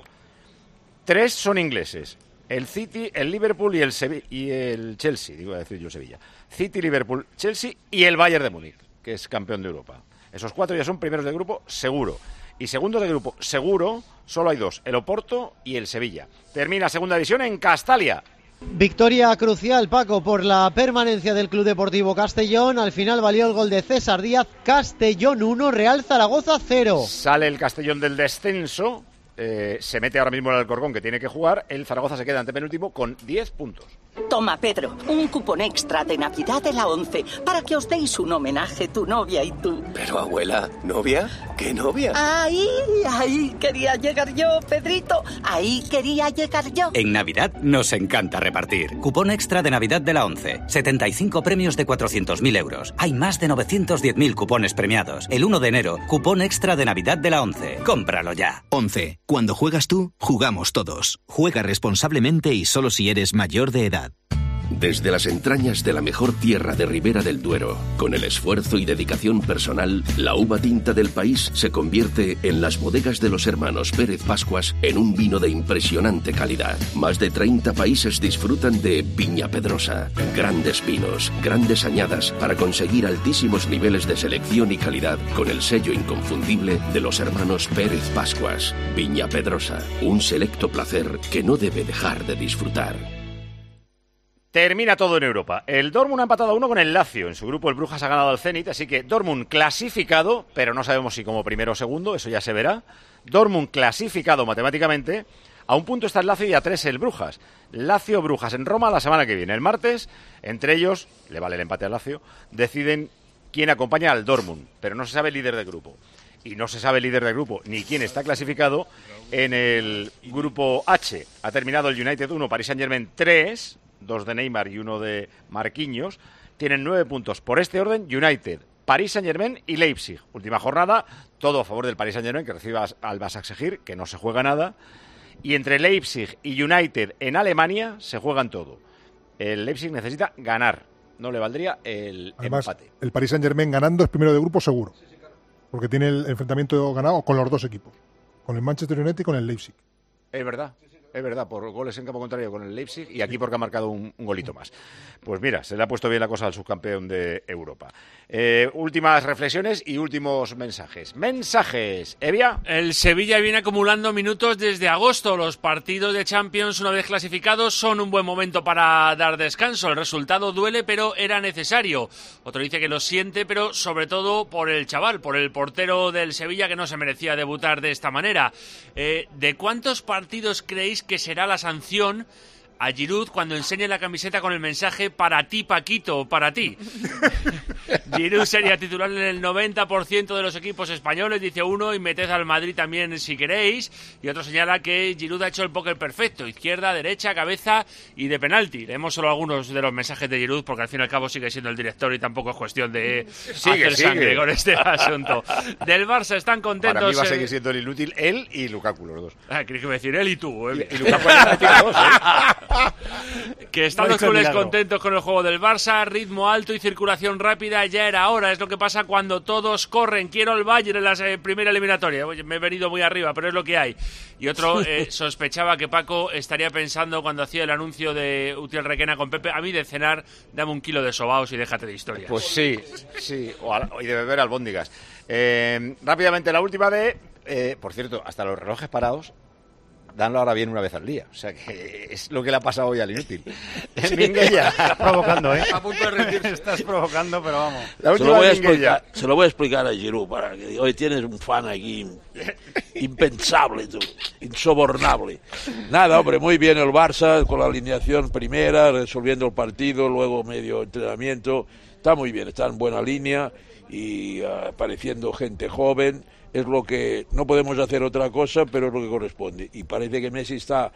Tres son ingleses, el City, el Liverpool y el, Sevi- y el Chelsea, digo a decir yo Sevilla. City, Liverpool, Chelsea y el Bayern de Múnich, que es campeón de Europa. Esos cuatro ya son primeros de grupo, seguro. Y segundos de grupo, seguro, solo hay dos, el Oporto y el Sevilla. Termina segunda división en Castalia. Victoria crucial, Paco, por la permanencia del Club Deportivo Castellón. Al final valió el gol de César Díaz. Castellón uno, Real Zaragoza cero. Sale el Castellón del descenso, eh, se mete ahora mismo el Alcorcón, que tiene que jugar. El Zaragoza se queda antepenúltimo con diez puntos. Toma, Pedro, un cupón extra de Navidad de la ONCE para que os deis un homenaje, tu novia y tú. Pero, abuela, ¿novia? ¿Qué novia? Ahí, ahí quería llegar yo, Pedrito. Ahí quería llegar yo. En Navidad nos encanta repartir. Cupón extra de Navidad de la ONCE. setenta y cinco premios de cuatrocientos mil euros. Hay más de novecientos diez mil cupones premiados. El uno de enero, cupón extra de Navidad de la ONCE. Cómpralo ya. ONCE. Cuando juegas tú, jugamos todos. Juega responsablemente y solo si eres mayor de edad. Desde las entrañas de la mejor tierra de Ribera del Duero, con el esfuerzo y dedicación personal, la uva tinta del país se convierte en las bodegas de los hermanos Pérez Pascuas en un vino de impresionante calidad. Más de treinta países disfrutan de Viña Pedrosa. Grandes vinos, grandes añadas para conseguir altísimos niveles de selección y calidad con el sello inconfundible de los hermanos Pérez Pascuas. Viña Pedrosa, un selecto placer que no debe dejar de disfrutar. Termina todo en Europa. El Dortmund ha empatado a uno con el Lazio. En su grupo el Brujas ha ganado al Zenit, así que Dortmund clasificado, pero no sabemos si como primero o segundo, eso ya se verá. Dortmund clasificado matemáticamente. A un punto está el Lazio y a tres el Brujas. Lazio-Brujas en Roma la semana que viene. El martes, entre ellos, le vale el empate al Lazio, deciden quién acompaña al Dortmund, pero no se sabe el líder del grupo. Y no se sabe el líder del grupo ni quién está clasificado en el grupo H. Ha terminado el United uno, Paris Saint-Germain tres, dos de Neymar y uno de Marquinhos. Tienen nueve puntos. Por este orden, United, Paris Saint-Germain y Leipzig. Última jornada, todo a favor del Paris Saint-Germain, que recibe al Başakşehir, que no se juega nada. Y entre Leipzig y United en Alemania se juegan todo. El Leipzig necesita ganar. No le valdría el Además, empate. El Paris Saint-Germain ganando es primero de grupo seguro. Porque tiene el enfrentamiento ganado con los dos equipos. Con el Manchester United y con el Leipzig. Es verdad. es verdad, por goles en campo contrario con el Leipzig y aquí porque ha marcado un, un golito más. Pues mira, se le ha puesto bien la cosa al subcampeón de Europa. Eh, últimas reflexiones y últimos mensajes. Mensajes, Evia. El Sevilla viene acumulando minutos desde agosto. Los partidos de Champions, una vez clasificados, son un buen momento para dar descanso. El resultado duele, pero era necesario. Otro dice que lo siente, pero sobre todo por el chaval, por el portero del Sevilla, que no se merecía debutar de esta manera. Eh, ¿De cuántos partidos creéis que será la sanción a Giroud cuando enseñe la camiseta con el mensaje para ti, Paquito, para ti? Giroud sería titular en el noventa por ciento de los equipos españoles, dice uno, y meted al Madrid también si queréis. Y otro señala que Giroud ha hecho el póker perfecto, izquierda, derecha, cabeza y de penalti. Leemos solo algunos de los mensajes de Giroud porque al fin y al cabo sigue siendo el director y tampoco es cuestión de sigue, hacer sigue. sangre con este asunto. Del Barça están contentos. Para mí va a seguir siendo el inútil él y Lukaku, los dos. Ah, creí que iba a decir él y tú. ¿eh? Y, y Lukaku ha dos, ¿eh? Que están los culés contentos con el juego del Barça, ritmo alto y circulación rápida, ya era hora, es lo que pasa cuando todos corren. Quiero el Bayern en la eh, primera eliminatoria. Oye, me he venido muy arriba, pero es lo que hay. Y otro eh, sospechaba que Paco estaría pensando cuando hacía el anuncio de Utiel Requena con Pepe, a mí de cenar, dame un kilo de sobaos y déjate de historias. Pues sí, sí, o a, y de beber albóndigas. Eh, rápidamente la última de, eh, por cierto, hasta los relojes parados danlo ahora bien una vez al día. O sea, que es lo que le ha pasado hoy al inútil. Minguella. Estás provocando, ¿eh? A punto de rendirse. Estás provocando, pero vamos. Se lo, voy a explicar, se lo voy a explicar a Giroud para que hoy tienes un fan aquí impensable, tú, insobornable. Nada, hombre, muy bien el Barça con la alineación primera, resolviendo el partido, luego medio entrenamiento. Está muy bien, está en buena línea y uh, apareciendo gente joven. Es lo que no podemos hacer otra cosa, pero es lo que corresponde. Y parece que Messi está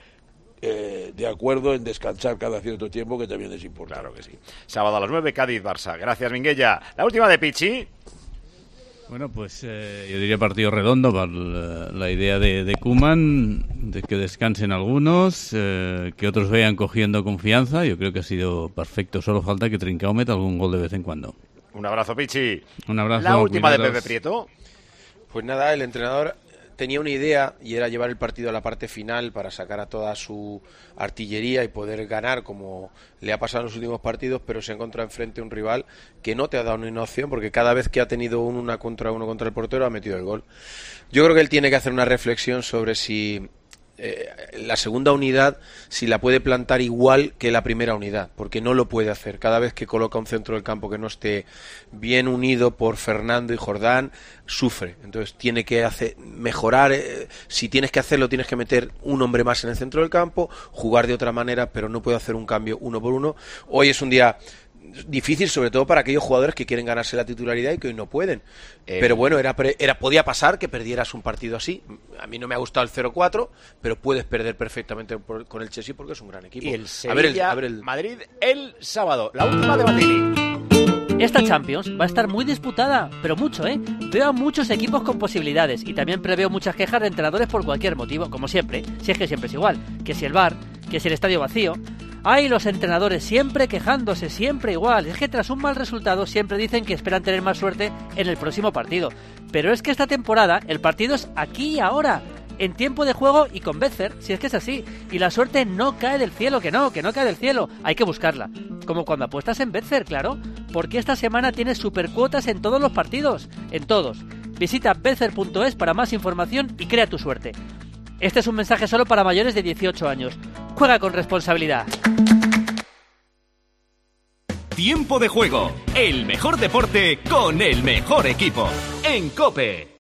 eh, de acuerdo en descansar cada cierto tiempo, que también es importante. Claro que sí. Sábado a las nueve, Cádiz-Barça. Gracias, Minguella. La última de Pichi. Bueno, pues eh, yo diría partido redondo para la, la idea de, de Koeman, de que descansen algunos, eh, que otros vayan cogiendo confianza. Yo creo que ha sido perfecto. Solo falta que Trincao meta algún gol de vez en cuando. Un abrazo, Pichi. Un abrazo. La última cuidados. de Pepe Prieto. Pues nada, el entrenador tenía una idea y era llevar el partido a la parte final para sacar a toda su artillería y poder ganar como le ha pasado en los últimos partidos, pero se encuentra enfrente un rival que no te ha dado ni una opción porque cada vez que ha tenido un una contra uno contra el portero ha metido el gol. Yo creo que él tiene que hacer una reflexión sobre si eh, la segunda unidad si la puede plantar igual que la primera unidad, porque no lo puede hacer. Cada vez que coloca un centro del campo que no esté bien unido por Fernando y Jordán, sufre. Entonces tiene que hacer mejorar. Eh, si tienes que hacerlo, tienes que meter un hombre más en el centro del campo, jugar de otra manera, pero no puede hacer un cambio uno por uno. Hoy es un día difícil, sobre todo para aquellos jugadores que quieren ganarse la titularidad y que hoy no pueden. Eh, pero bueno, era, pre, era podía pasar que perdieras un partido así. A mí no me ha gustado el cero cuatro, pero puedes perder perfectamente por, con el Chelsea porque es un gran equipo. Y el Sevilla, a ver el, a ver el... Madrid el sábado. La última de Batini. Esta Champions va a estar muy disputada, pero mucho, ¿eh? Veo a muchos equipos con posibilidades y también preveo muchas quejas de entrenadores por cualquier motivo, como siempre, si es que siempre es igual, que si el V A R, que si el estadio vacío. Ay, los entrenadores siempre quejándose, siempre igual. Es que tras un mal resultado siempre dicen que esperan tener más suerte en el próximo partido. Pero es que esta temporada el partido es aquí y ahora, en tiempo de juego y con Becer, si es que es así. Y la suerte no cae del cielo, que no, que no cae del cielo. Hay que buscarla. Como cuando apuestas en Becer, claro. Porque esta semana tienes supercuotas en todos los partidos. En todos. Visita becer punto es para más información y crea tu suerte. Este es un mensaje solo para mayores de dieciocho años. Juega con responsabilidad. Tiempo de juego. El mejor deporte con el mejor equipo. En COPE.